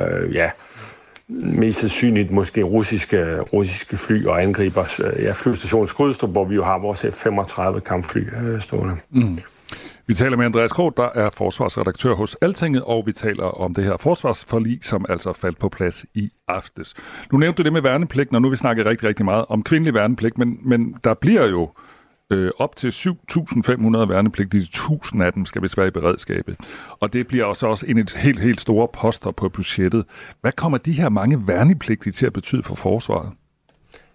mest sandsynligt måske russiske fly og angriber flyvestation Skrydstrup, hvor vi jo har vores F-35 kampfly stående. Mm. Vi taler med Andreas Krog, der er forsvarsredaktør hos Altinget, og vi taler om det her forsvarsforlig, som altså faldt på plads i aftes. Nu nævnte du det med værnepligten, og nu vi snakker rigtig, rigtig meget om kvindelig værnepligt, men der bliver jo op til 7.500 værnepligtige, 1.000 af dem skal vist være i beredskabet. Og det bliver også en helt store poster på budgettet. Hvad kommer de her mange værnepligtige til at betyde for forsvaret?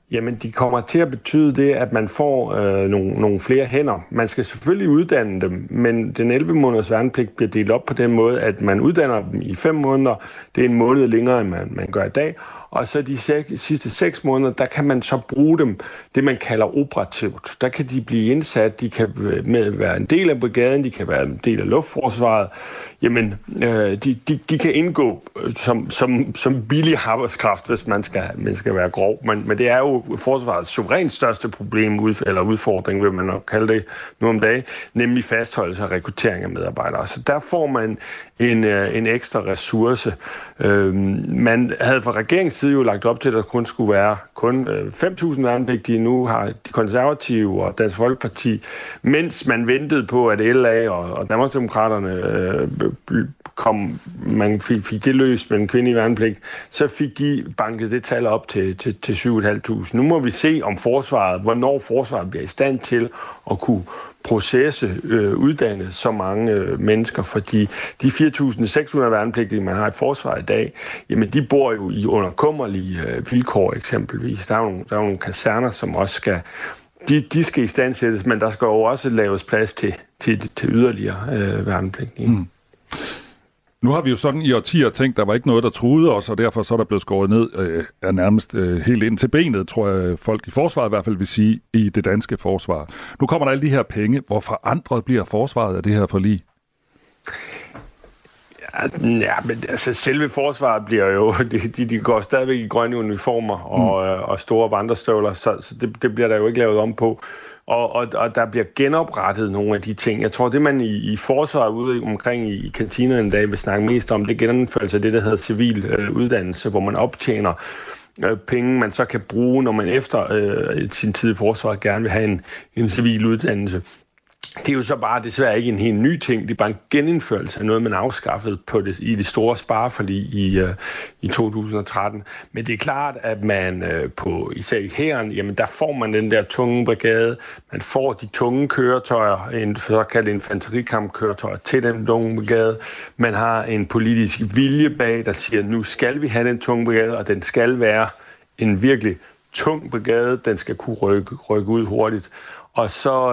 Jamen, de kommer til at betyde det, at man får nogle flere hænder. Man skal selvfølgelig uddanne dem, men den 11 måneders værnepligt bliver delt op på den måde, at man uddanner dem i 5 måneder. Det er en måned længere, end man gør i dag. Og så de sidste 6 måneder, der kan man så bruge dem, det man kalder operativt. Der kan de blive indsat, de kan være en del af brigaden, de kan være en del af luftforsvaret. Jamen, de kan indgå som billig arbejdskraft, hvis man skal være grov. Men det er jo forsvarets suverænt største problem, eller udfordring, vil man nok kalde det nu om dagen, nemlig fastholdelse og rekruttering af medarbejdere. Så der får man en ekstra ressource. Man havde fra regeringens side jo lagt op til, at der kun skulle være 5.000 værnepligtige. Nu har de konservative og Dansk Folkeparti, mens man ventede på, at LA og Danmarksdemokraterne man fik det løst med en kvinde i værnepligt, så fik de banket det tal op til 7.500. Nu må vi se om hvornår forsvaret bliver i stand til at kunne processe, uddanne så mange mennesker, fordi de 4.600 værnepligtige, man har i forsvaret i dag, jamen de bor jo i underkummerlige vilkår eksempelvis. Der er jo nogle kaserner, som også skal de skal i stand sættes, men der skal jo også laves plads til yderligere værnepligtige. Mm. Nu har vi jo sådan i årtier tænkt, der var ikke noget, der truede os, og derfor så er der blevet skåret ned er nærmest helt ind til benet, tror jeg folk i forsvaret i hvert fald vil sige, i det danske forsvar. Nu kommer der alle de her penge. Hvor forandret bliver forsvaret af det her forlig? Ja, men altså selve forsvaret bliver jo, de går stadigvæk i grønne uniformer og store vandrestøvler, så det bliver der jo ikke lavet om på. Og der bliver genoprettet nogle af de ting. Jeg tror, det man i forsvaret ude omkring i kantinerne en dag vil snakke mest om, det er genindførelse af det, der hedder civil uddannelse, hvor man optjener penge, man så kan bruge, når man efter sin tid i forsvaret gerne vil have en civil uddannelse. Det er jo så bare desværre ikke en helt ny ting. Det er bare en genindførelse af noget, man afskaffede i det store spareforlig i 2013. Men det er klart, at man på især i hæren, jamen der får man den der tunge brigade. Man får de tunge køretøjer, en såkaldt infanterikampkøretøjer til den tunge brigade. Man har en politisk vilje bag, der siger, nu skal vi have den tunge brigade, og den skal være en virkelig tung brigade. Den skal kunne rykke ud hurtigt. Og så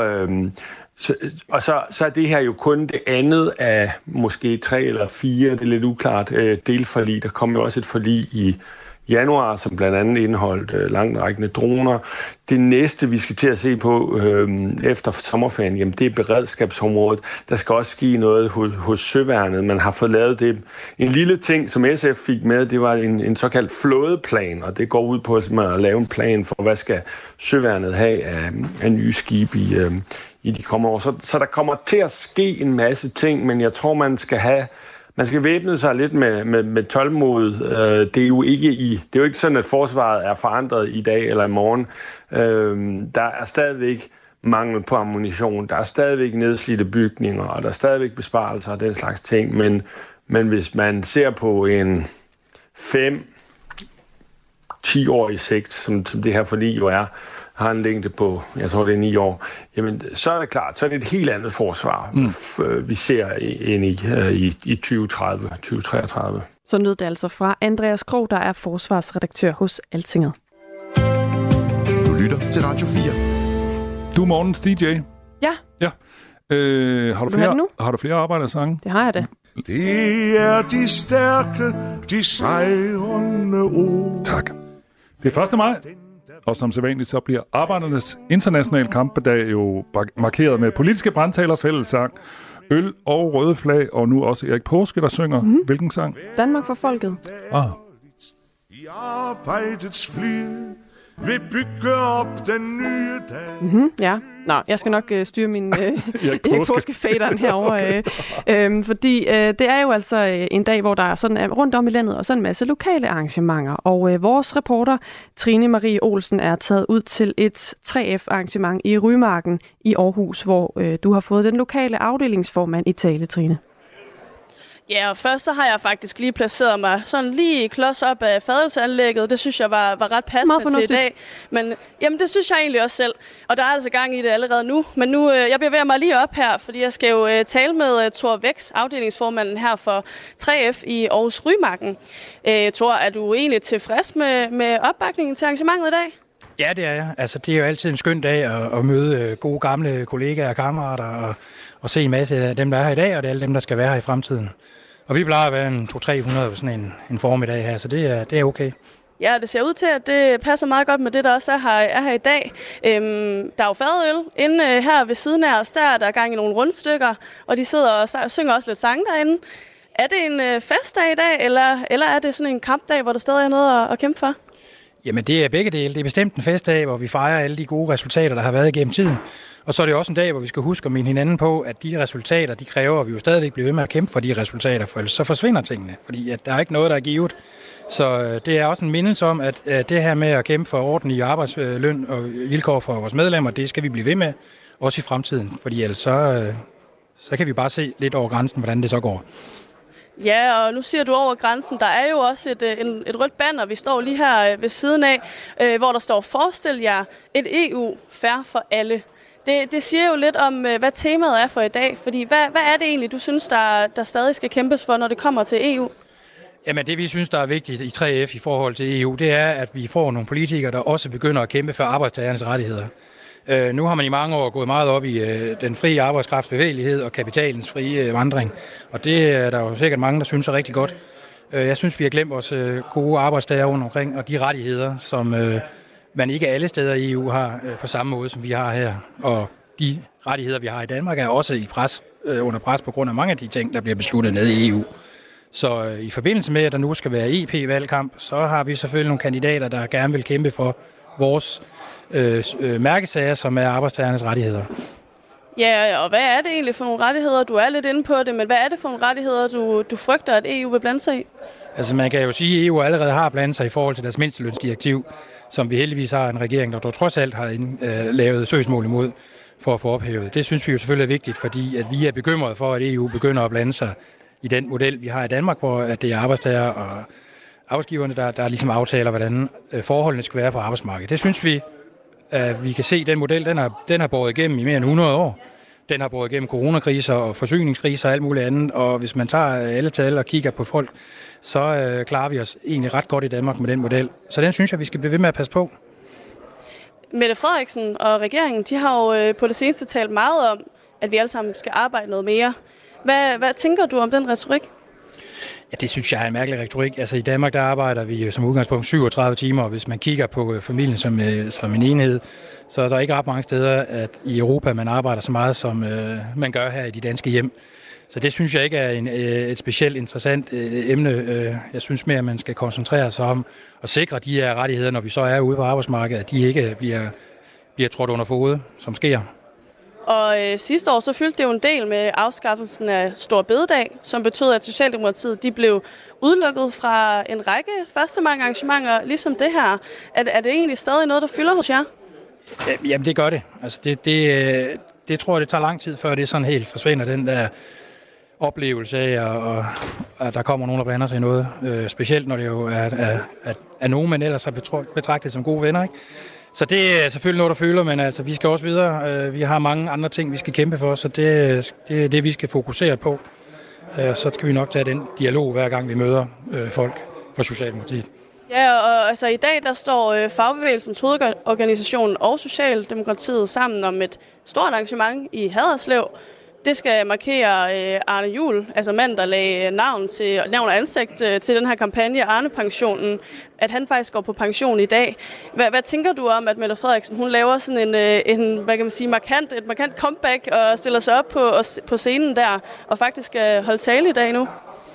er det her jo kun det andet af måske 3 eller 4, det er lidt uklart, delforlig. Der kom jo også et forlig i januar, som blandt andet indeholdt langtrækkende droner. Det næste, vi skal til at se på efter sommerferien, jamen det er beredskabsområdet. Der skal også ske noget hos Søværnet. Man har fået lavet det. En lille ting, som SF fik med, det var en såkaldt flådeplan, og det går ud på at lave en plan for, hvad skal Søværnet have af nye skibe i de kommende år. Så der kommer til at ske en masse ting, men jeg tror, man skal væbne sig lidt med tålmod. Det er jo ikke sådan, at forsvaret er forandret i dag eller i morgen. Der er stadigvæk mangel på ammunition, der er stadigvæk nedslidte bygninger, og der er stadigvæk besparelser og den slags ting. Men hvis man ser på en 5-10-årig sigt, som det her forlig jo er, har en længde på, jeg tror det er 9 år, jamen så er det klart, så er det et helt andet forsvar, vi ser ind i 2030-2033. Så lød det altså fra Andreas Krog, der er forsvarsredaktør hos Altinget. Du lytter til Radio 4. Du er morgens DJ. Ja. Har du flere arbejdersange? Det har jeg da. Det er de stærke, de sejrende ord. Tak. Det er 1. maj. Og som sædvanligt, så bliver Arbejdernes Internationale Kampdag jo markeret med politiske brandtaler, fællessang, øl og røde flag, og nu også Erik Paaske, der synger. Hvilken sang? Danmark for folket. I arbejdets fly vil bygge op den nye dag. Ja. Nå, jeg skal nok styre min Erik Paaske-faderen herovre. Okay. Fordi det er jo altså en dag, hvor der er sådan rundt om i landet og sådan en masse lokale arrangementer. Og vores reporter, Trine Marie Olsen, er taget ud til et 3F-arrangement i Rymarken i Aarhus, hvor du har fået den lokale afdelingsformand i tale, Trine. Ja, og først så har jeg faktisk lige placeret mig sådan lige klods op af fadelsanlægget. Det synes jeg var ret passende til i dag. Men jamen, det synes jeg egentlig også selv. Og der er altså gang i det allerede nu. Men nu, jeg bevæger mig lige op her, fordi jeg skal jo tale med Thor Væks, afdelingsformanden her for 3F i Aarhus Rymarken. Thor, er du egentlig tilfreds med opbakningen til arrangementet i dag? Ja, det er jeg. Altså, det er jo altid en skøn dag at møde gode gamle kollegaer og kammerater og se en masse af dem, der er her i dag, og det er alle dem, der skal være her i fremtiden. Og vi plejer at være en 200-300 på sådan en formiddag her, så det er okay. Ja, det ser ud til, at det passer meget godt med det, der også er her i dag. Der er jo fadøl inde her ved siden af os. Der er gang i nogle rundstykker, og de sidder og synger også lidt sange derinde. Er det en festdag i dag, eller er det sådan en kampdag, hvor der stadig er noget at kæmpe for? Jamen, det er begge dele. Det er bestemt en festdag, hvor vi fejrer alle de gode resultater, der har været igennem tiden. Og så er det også en dag, hvor vi skal huske at minde hinanden på, at de resultater, de kræver, at vi jo stadigvæk bliver ved med at kæmpe for de resultater, for ellers så forsvinder tingene. Fordi at der er ikke noget, der er givet. Så det er også en mindelse om, at det her med at kæmpe for ordentlige arbejdsløn og vilkår for vores medlemmer, det skal vi blive ved med, også i fremtiden. Fordi ellers så kan vi bare se lidt over grænsen, hvordan det så går. Ja, og nu siger du over grænsen. Der er jo også et rødt banner, vi står lige her ved siden af, hvor der står, forestil jer et EU fair for alle. Det siger jo lidt om, hvad temaet er for i dag. Fordi hvad er det egentlig, du synes, der stadig skal kæmpes for, når det kommer til EU? Jamen det, vi synes, der er vigtigt i 3F i forhold til EU, det er, at vi får nogle politikere, der også begynder at kæmpe for arbejdstagernes rettigheder. Nu har man i mange år gået meget op i den frie arbejdskraftsbevægelighed og kapitalens frie vandring. Og det er der jo sikkert mange, der synes er rigtig godt. Jeg synes, vi har glemt vores gode arbejdstager rundt omkring, og de rettigheder, som man ikke alle steder i EU har på samme måde, som vi har her. Og de rettigheder, vi har i Danmark, er også under pres på grund af mange af de ting, der bliver besluttet nede i EU. Så i forbindelse med, at der nu skal være EP-valgkamp, så har vi selvfølgelig nogle kandidater, der gerne vil kæmpe for vores mærkesager, som er arbejdstagernes rettigheder. Ja, og hvad er det egentlig for nogle rettigheder? Du er lidt inde på det, men hvad er det for nogle rettigheder, du frygter, at EU vil blande sig i? Altså man kan jo sige, at EU allerede har blandet sig i forhold til deres mindstelønsdirektiv, som vi heldigvis har en regering, der trods alt har lavet søgsmål imod for at få ophævet. Det synes vi jo selvfølgelig er vigtigt, fordi at vi er bekymrede for, at EU begynder at blande sig i den model, vi har i Danmark, hvor at det er arbejdstager og arbejdsgiverne, der ligesom aftaler, hvordan forholdene skal være på arbejdsmarkedet. Det synes vi, at vi kan se, at den model, den har båret igennem i mere end 100 år. Den har båret igennem coronakriser og forsyningskriser og alt muligt andet, og hvis man tager alle tal og kigger på folk, så klarer vi os egentlig ret godt i Danmark med den model. Så den synes jeg, vi skal blive ved med at passe på. Mette Frederiksen og regeringen, de har jo på det seneste talt meget om, at vi alle sammen skal arbejde noget mere. Hvad tænker du om den retorik? Ja, det synes jeg er en mærkelig retorik. Altså i Danmark, der arbejder vi som udgangspunkt 37 timer, og hvis man kigger på familien som en enhed, så er der ikke ret mange steder, at i Europa man arbejder så meget, som man gør her i de danske hjem. Så det synes jeg ikke er et specielt interessant emne. Jeg synes mere, at man skal koncentrere sig om at sikre de her rettigheder, når vi så er ude på arbejdsmarkedet, at de ikke bliver trådt under fod, som sker. Og sidste år så fyldte det jo en del med afskaffelsen af Stor Bededag, som betød, at Socialdemokratiet de blev udelukket fra en række første-mange arrangementer, ligesom det her. Er det egentlig stadig noget, der fylder hos jer? Jamen det gør det. Altså det tror jeg, det tager lang tid, før det sådan helt forsvinder, den der oplevelse af, at der kommer nogen, der blander sig i noget. Specielt når det jo er nogen, man ellers har betragtet som gode venner, ikke? Så det er selvfølgelig noget, der føler, men altså, vi skal også videre. Vi har mange andre ting, vi skal kæmpe for, så det er det, vi skal fokusere på. Så skal vi nok tage den dialog, hver gang vi møder folk fra Socialdemokratiet. Ja, og altså i dag, der står Fagbevægelsens Hovedorganisation og Socialdemokratiet sammen om et stort arrangement i Haderslev. Det skal markere Arne Juhl, altså manden, der lagde navn og ansigt til den her kampagne, Arne-pensionen, at han faktisk går på pension i dag. Hvad tænker du om, at Mette Frederiksen hun laver sådan en hvad kan man sige, et markant comeback og stiller sig op på scenen der, og faktisk skal holde tale i dag nu?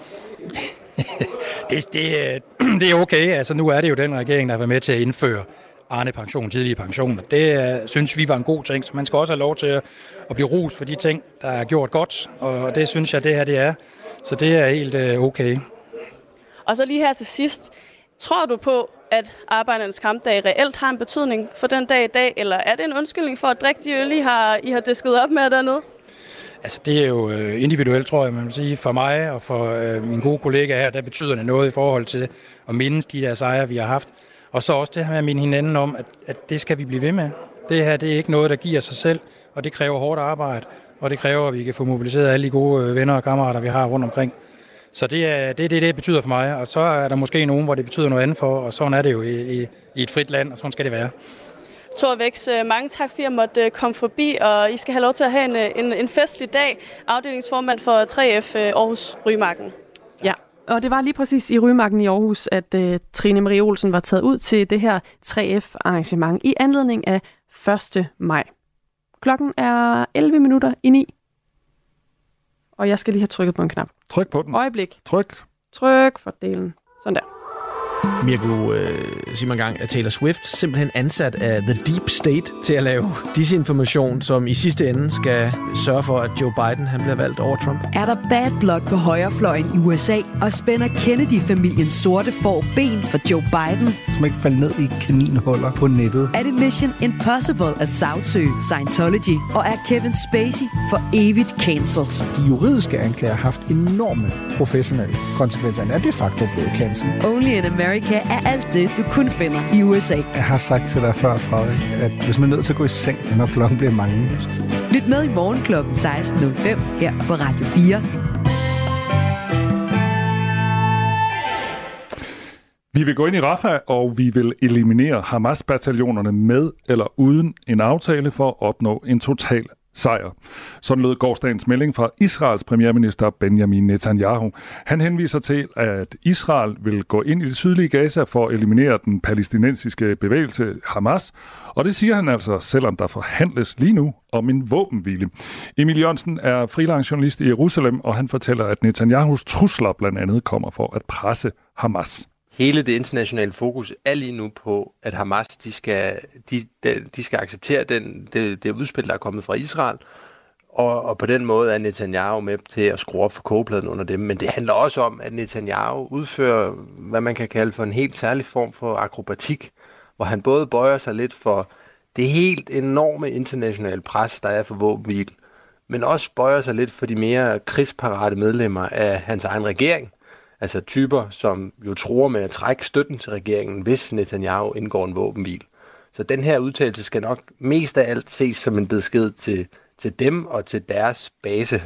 Det er okay. Altså nu er det jo den regering, der har været med til at indføre Arne-pension, tidlige pensioner. Det synes vi var en god ting, så man skal også have lov til at blive ros for de ting, der er gjort godt, og det synes jeg, det her det er. Så det er helt okay. Og så lige her til sidst. Tror du på, at arbejdernes kampdag reelt har en betydning for den dag i dag, eller er det en undskyldning for at drikke de øl, I har disket op med dernede? Altså det er jo individuelt, tror jeg, man vil sige. For mig og for mine gode kollegaer her, der betyder det noget i forhold til at mindes de der sejre, vi har haft. Og så også det her med at minde hinanden om, at det skal vi blive ved med. Det her, det er ikke noget, der giver sig selv, og det kræver hårdt arbejde, og det kræver, at vi kan få mobiliseret alle de gode venner og kammerater, vi har rundt omkring. Så det er det betyder for mig, og så er der måske nogen, hvor det betyder noget andet for, og sådan er det jo i et frit land, og sådan skal det være. Thor Wex, mange tak, fordi jeg måtte komme forbi, og I skal have lov til at have en festlig dag. Afdelingsformand for 3F Aarhus Rymarken. Ja, og det var lige præcis i Rymarken i Aarhus, at Trine Marie Olsen var taget ud til det her 3F-arrangement i anledning af 1. maj. Klokken er 11 minutter i 9. Og jeg skal lige have trykket på en knap. Tryk på den. Øjeblik. Tryk for delen. Sådan der. Mirko, siger man gang, at Taylor Swift simpelthen ansat af The Deep State til at lave disinformation, som i sidste ende skal sørge for, at Joe Biden han bliver valgt over Trump. Er der bad blood på højrefløjen i USA, og spænder Kennedy-familiens sorte får ben for Joe Biden? Som ikke falder ned i kaninhuller på nettet. Er det Mission Impossible at sagsøge Scientology, og er Kevin Spacey for evigt cancelled? De juridiske anklager har haft enorme professionelle konsekvenser. Er de facto blevet cancelled? Only in America er alt det, du kun finder i USA. Jeg har sagt til dig før, Frederik, at hvis man er nødt til at gå i seng, når klokken bliver mange. Lyt med i morgen kl. 16.05 her på Radio 4. Vi vil gå ind i Rafah, og vi vil eliminere Hamas-bataljonerne med eller uden en aftale for at opnå en total sejr. Sådan lød gårsdagens melding fra Israels premierminister Benjamin Netanyahu. Han henviser til, at Israel vil gå ind i det sydlige Gaza for at eliminere den palæstinensiske bevægelse Hamas. Og det siger han altså, selvom der forhandles lige nu om en våbenhvile. Emil Jørgensen er freelance journalist i Jerusalem, og han fortæller, at Netanyahus trusler blandt andet kommer for at presse Hamas. Hele det internationale fokus er lige nu på, at Hamas de skal acceptere det udspil, der er kommet fra Israel, og på den måde er Netanyahu med til at skrue op for kogepladen under dem. Men det handler også om, at Netanyahu udfører, hvad man kan kalde for en helt særlig form for akrobatik, hvor han både bøjer sig lidt for det helt enorme internationale pres, der er for våbenhvile, men også bøjer sig lidt for de mere krigsparate medlemmer af hans egen regering. Altså typer, som jo tror med at trække støtten til regeringen, hvis Netanyahu indgår en våbenhvile. Så den her udtalelse skal nok mest af alt ses som en besked til dem og til deres base,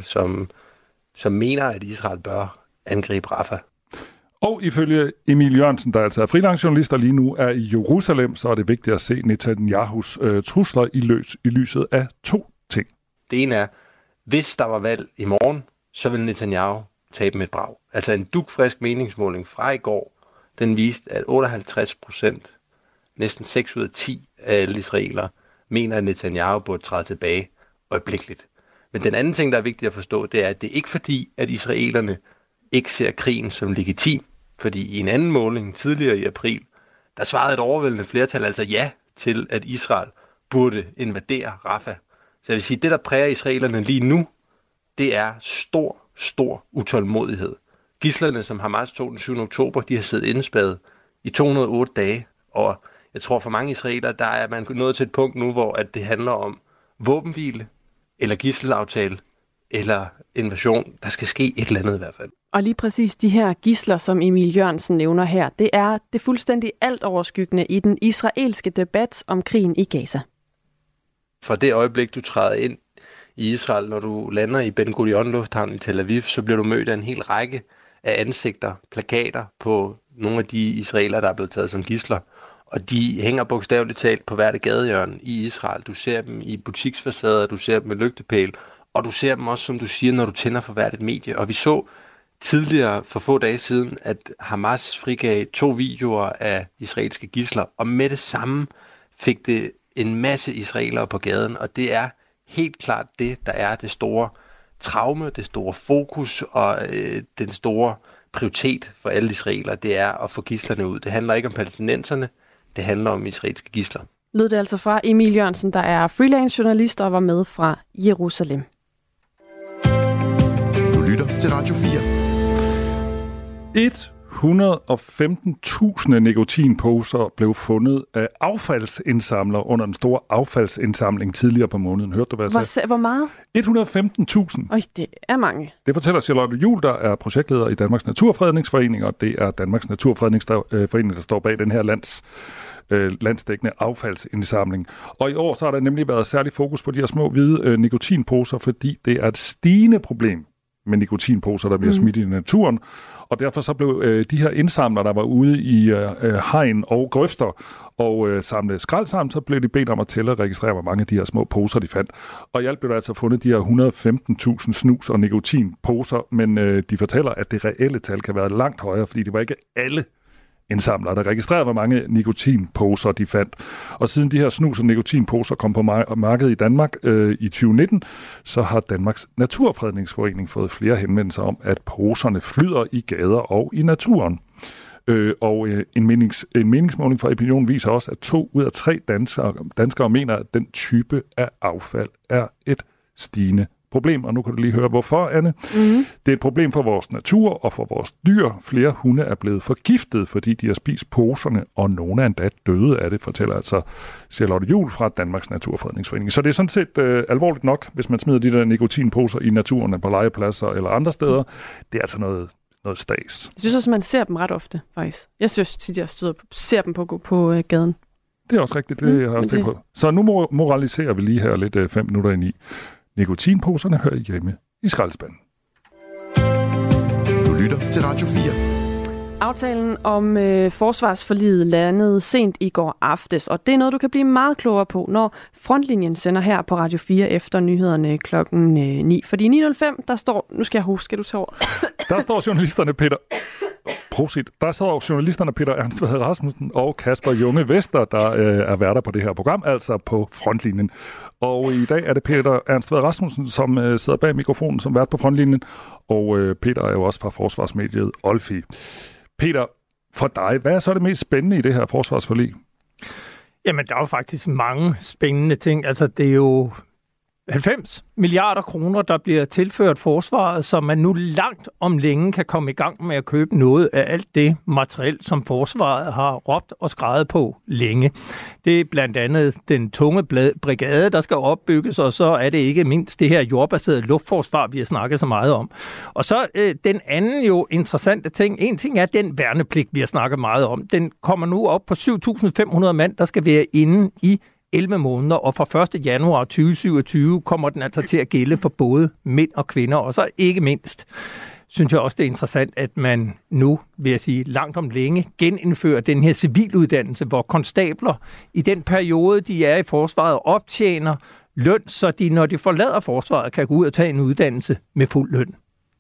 som mener, at Israel bør angribe Rafah. Og ifølge Emil Jørgensen, der altså er freelancejournalist og lige nu er i Jerusalem, så er det vigtigt at se Netanyahus trusler i lyset af 2 ting. Det ene er, hvis der var valg i morgen, så vil Netanyahu tabe med et brag. Altså en dugfrisk meningsmåling fra i går, den viste, at 58%, næsten 6 ud af 10 af alle israelere, mener, at Netanyahu burde træde tilbage øjeblikkeligt. Men den anden ting, der er vigtigt at forstå, det er, at det ikke er fordi, at israelerne ikke ser krigen som legitim. Fordi i en anden måling tidligere i april, der svarede et overvældende flertal altså ja til, at Israel burde invadere Rafah. Så jeg vil sige, det der præger israelerne lige nu, det er stor utålmodighed. Gidslerne, som Hamas tog den 7. oktober, de har siddet indespærret i 208 dage, og jeg tror for mange israelere, der er man nået til et punkt nu, hvor at det handler om våbenhvile, eller gidselaftale, eller invasion. Der skal ske et eller andet i hvert fald. Og lige præcis de her gidsler, som Emil Jørgensen nævner her, det er det fuldstændig altoverskyggende i den israelske debat om krigen i Gaza. Fra det øjeblik, du træder ind i Israel, når du lander i Ben Gurion Lufthavn i Tel Aviv, så bliver du mødt af en hel række af ansigter, plakater på nogle af de israelere, der er blevet taget som gidsler. Og de hænger bogstaveligt talt på hvert gadehjørne i Israel. Du ser dem i butiksfacader, du ser dem med lygtepæl, og du ser dem også, som du siger, når du tænder for hvert et medie. Og vi så tidligere for få dage siden, at Hamas frigav 2 videoer af israelske gidsler, og med det samme fik det en masse israelere på gaden, og det er helt klart det, der er det store traume, det store fokus og den store prioritet for alle israelere, det er at få gidslerne ud. Det handler ikke om palæstinenserne, det handler om israelske gidsler. Lød det altså fra Emil Jørgensen, der er freelance journalist og var med fra Jerusalem. Du lytter til Radio 4. 115.000 nikotinposer blev fundet af affaldsindsamlere under den store affaldsindsamling tidligere på måneden. Hørte du, hvad jeg sagde? Hvor meget? 115.000. Øj, det er mange. Det fortæller Charlotte Juhl, der er projektleder i Danmarks Naturfredningsforening, og det er Danmarks Naturfredningsforening, der står bag den her landsdækkende affaldsindsamling. Og i år så har der nemlig været særlig fokus på de her små hvide nikotinposer, fordi det er et stigende problem med nikotinposer, der bliver smidt i naturen. Og derfor så blev de her indsamlere, der var ude i hegn og grøfter og samlede skrald sammen, så blev de bedt om at tælle og registrere, hvor mange af de her små poser, de fandt. Og i alt blev der altså fundet de her 115.000 snus- og nikotinposer, men de fortæller, at det reelle tal kan være langt højere, fordi det var ikke alle indsamlere, der registrerede, hvor mange nikotinposer de fandt. Og siden de her snus- og nikotinposer kom på markedet i Danmark i 2019, så har Danmarks Naturfredningsforening fået flere henvendelser om, at poserne flyder i gader og i naturen. Og en meningsmåling fra Epinion viser også, at 2 ud af 3 danskere mener, at den type af affald er et stigende problem. Og nu kan du lige høre, hvorfor, Anne. Mm-hmm. Det er et problem for vores natur og for vores dyr. Flere hunde er blevet forgiftet, fordi de har spist poserne, og nogle er endda døde af det, fortæller altså Charlotte Juhl fra Danmarks Naturfredningsforening. Så det er sådan set alvorligt nok, hvis man smider de der nikotinposer i naturen på legepladser eller andre steder. Det er altså noget stads. Jeg synes også, man ser dem ret ofte, faktisk. Jeg synes tit, jeg ser dem på gaden. Det er også rigtigt, det har jeg også tænkt på. Så nu moraliserer vi lige her lidt 5 minutter ind i. Nikotinposerne hører hjemme i skraldespanden. Du lytter til Radio 4. Aftalen om forsvarsforliget landede sent i går aftes, og det er noget, du kan blive meget klogere på, når Frontlinjen sender her på Radio 4 efter nyhederne klokken 9. Fordi 9.05, der står... Nu skal jeg huske, skal du tage over? Der står journalisterne Peter Ernst Vad Rasmussen og Kasper Junge Vester, der er værter på det her program, altså på Frontlinjen. Og i dag er det Peter Ernst Vad Rasmussen, som sidder bag mikrofonen som vært på Frontlinjen, og Peter er jo også fra forsvarsmediet Olfi. Peter, for dig, hvad er så det mest spændende i det her forsvarsforlig? Jamen, der er jo faktisk mange spændende ting. Altså, det er jo 90 milliarder kroner, der bliver tilført forsvaret, så man nu langt om længe kan komme i gang med at købe noget af alt det materiel, som forsvaret har råbt og skreget på længe. Det er blandt andet den tunge brigade, der skal opbygges, og så er det ikke mindst det her jordbaserede luftforsvar, vi har snakket så meget om. Og så den anden jo interessante ting, en ting er den værnepligt, vi har snakket meget om. Den kommer nu op på 7.500 mand, der skal være inde i 11 måneder, og fra 1. januar 2027 kommer den altså til at gælde for både mænd og kvinder, og så ikke mindst synes jeg også, det er interessant, at man nu, vil jeg sige, langt om længe genindfører den her civiluddannelse, hvor konstabler i den periode, de er i forsvaret, optjener løn, så de, når de forlader forsvaret, kan gå ud og tage en uddannelse med fuld løn.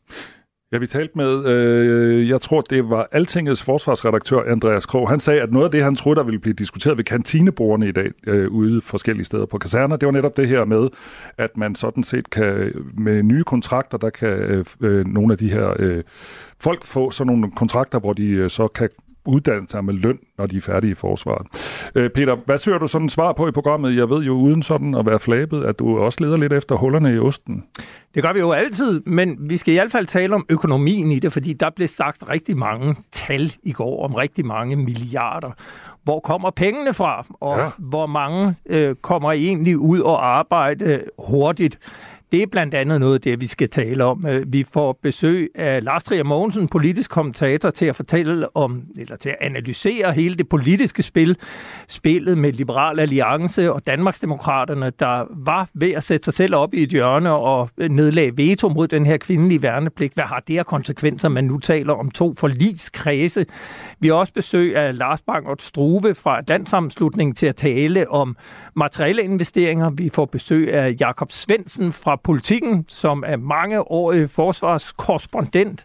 Ja, vi talte med, jeg tror, det var Altingets forsvarsredaktør Andreas Krog. Han sagde, at noget af det, han troede, der ville blive diskuteret ved kantinebordene i dag, ude forskellige steder på kaserner, det var netop det her med, at man sådan set kan, med nye kontrakter, der kan nogle af de her folk få sådan nogle kontrakter, hvor de så kan uddanne sig med løn, når de er færdige i forsvaret. Peter, hvad søger du sådan svar på i programmet? Jeg ved jo, uden sådan at være flabet, at du også leder lidt efter hullerne i osten. Det gør vi jo altid, men vi skal i hvert fald tale om økonomien i det, fordi der blev sagt rigtig mange tal i går om rigtig mange milliarder. Hvor kommer pengene fra, og hvor mange kommer egentlig ud og arbejde hurtigt? Det er blandt andet noget af det, vi skal tale om. Vi får besøg af Lars Trier Mogensen, politisk kommentator, til at fortælle om, eller til at analysere hele det politiske spillet med Liberal Alliance og Danmarksdemokraterne, der var ved at sætte sig selv op i et hjørne og nedlagde veto mod den her kvindelige værnepligt. Hvad har det her konsekvenser, man nu taler om 2 forligskredse? Vi har også besøg af Lars Bangert Struve fra Landssammenslutningen til at tale om materielle investeringer. Vi får besøg af Jakob Svendsen fra Politikken, som er mangeårig forsvarskorrespondent,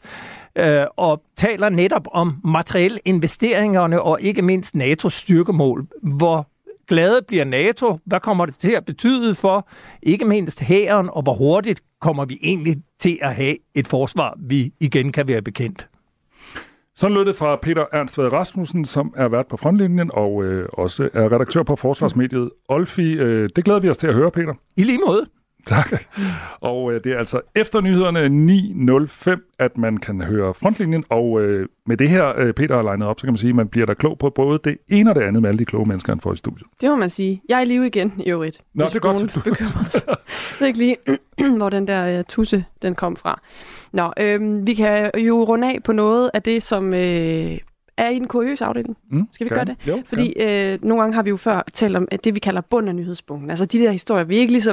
og taler netop om materielle investeringerne og ikke mindst NATO's styrkemål. Hvor glade bliver NATO? Hvad kommer det til at betyde for ikke mindst hæren, og hvor hurtigt kommer vi egentlig til at have et forsvar, vi igen kan være bekendt? Sådan lød det fra Peter Ernst Vad Rasmussen, som er vært på Frontlinjen og også er redaktør på forsvarsmediet Olfi. Det glæder vi os til at høre, Peter. I lige måde. Tak. Og det er altså efter nyhederne 9.05, at man kan høre Frontlinjen. Og med det her, Peter har legnet op, så kan man sige, at man bliver der klog på både det ene og det andet med alle de kloge mennesker, han får i studiet. Det må man sige. Jeg er i live igen i øvrigt. Nå, det er godt. Jeg ved ikke lige, hvor den der tusse, den kom fra. Nå, vi kan jo runde af på noget af det, som er i den kuriøse afdeling. Skal vi gøre det? Jo, fordi nogle gange har vi jo før talt om det, vi kalder bund af nyhedsbunken. Altså de der historier, vi ikke ligesom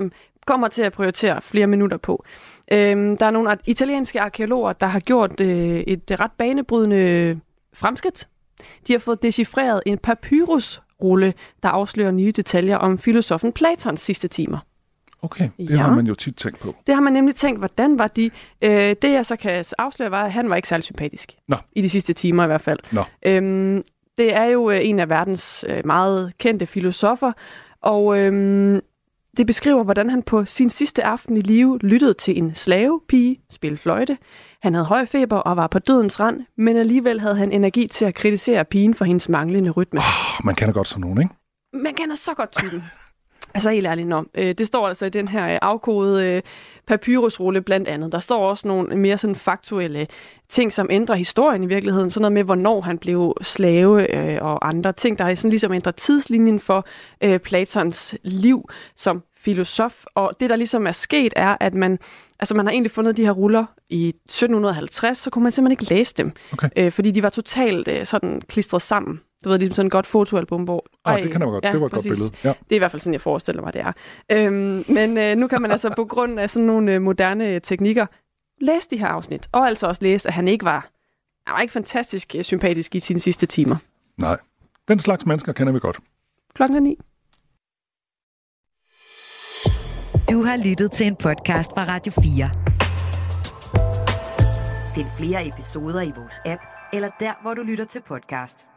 kommer til at prioritere flere minutter på. Der er nogle italienske arkæologer, der har gjort et ret banebrydende fremskridt. De har fået decifreret en papyrusrulle, der afslører nye detaljer om filosofen Platons sidste timer. Okay, det har man jo tit tænkt på. Det har man nemlig tænkt, hvordan var de? Det jeg så kan afsløre var, at han var ikke særlig sympatisk. I de sidste timer i hvert fald. Det er jo en af verdens meget kendte filosofer, og det beskriver, hvordan han på sin sidste aften i live lyttede til en slavepige spille fløjte. Han havde høj feber og var på dødens rand, men alligevel havde han energi til at kritisere pigen for hendes manglende rytme. Man kender godt sådan nogen, ikke? Man kender så godt typen. Altså helt ærligt om. Det står altså i den her afkodede papyrusrulle blandt andet. Der står også nogle mere sådan faktuelle ting, som ændrer historien i virkeligheden. Sådan noget med, hvornår han blev slave og andre ting, der er sådan ligesom ændret tidslinjen for Platons liv som filosof. Og det, der ligesom er sket, er, at man har egentlig fundet de her ruller i 1750, så kunne man simpelthen ikke læse dem. Okay. Fordi de var totalt sådan klistret sammen. Du ved, ligesom sådan et godt fotoalbum, hvor... det kan jeg godt. Det var et godt billede. Ja. Det er i hvert fald sådan, jeg forestiller mig, det er. Men nu kan man altså på grund af sådan nogle moderne teknikker læse de her afsnit. Og altså også læse, at han var ikke fantastisk sympatisk i sine sidste timer. Nej. Den slags mennesker kender vi godt. 9:00. Du har lyttet til en podcast fra Radio 4. Find flere episoder i vores app, eller der, hvor du lytter til podcast.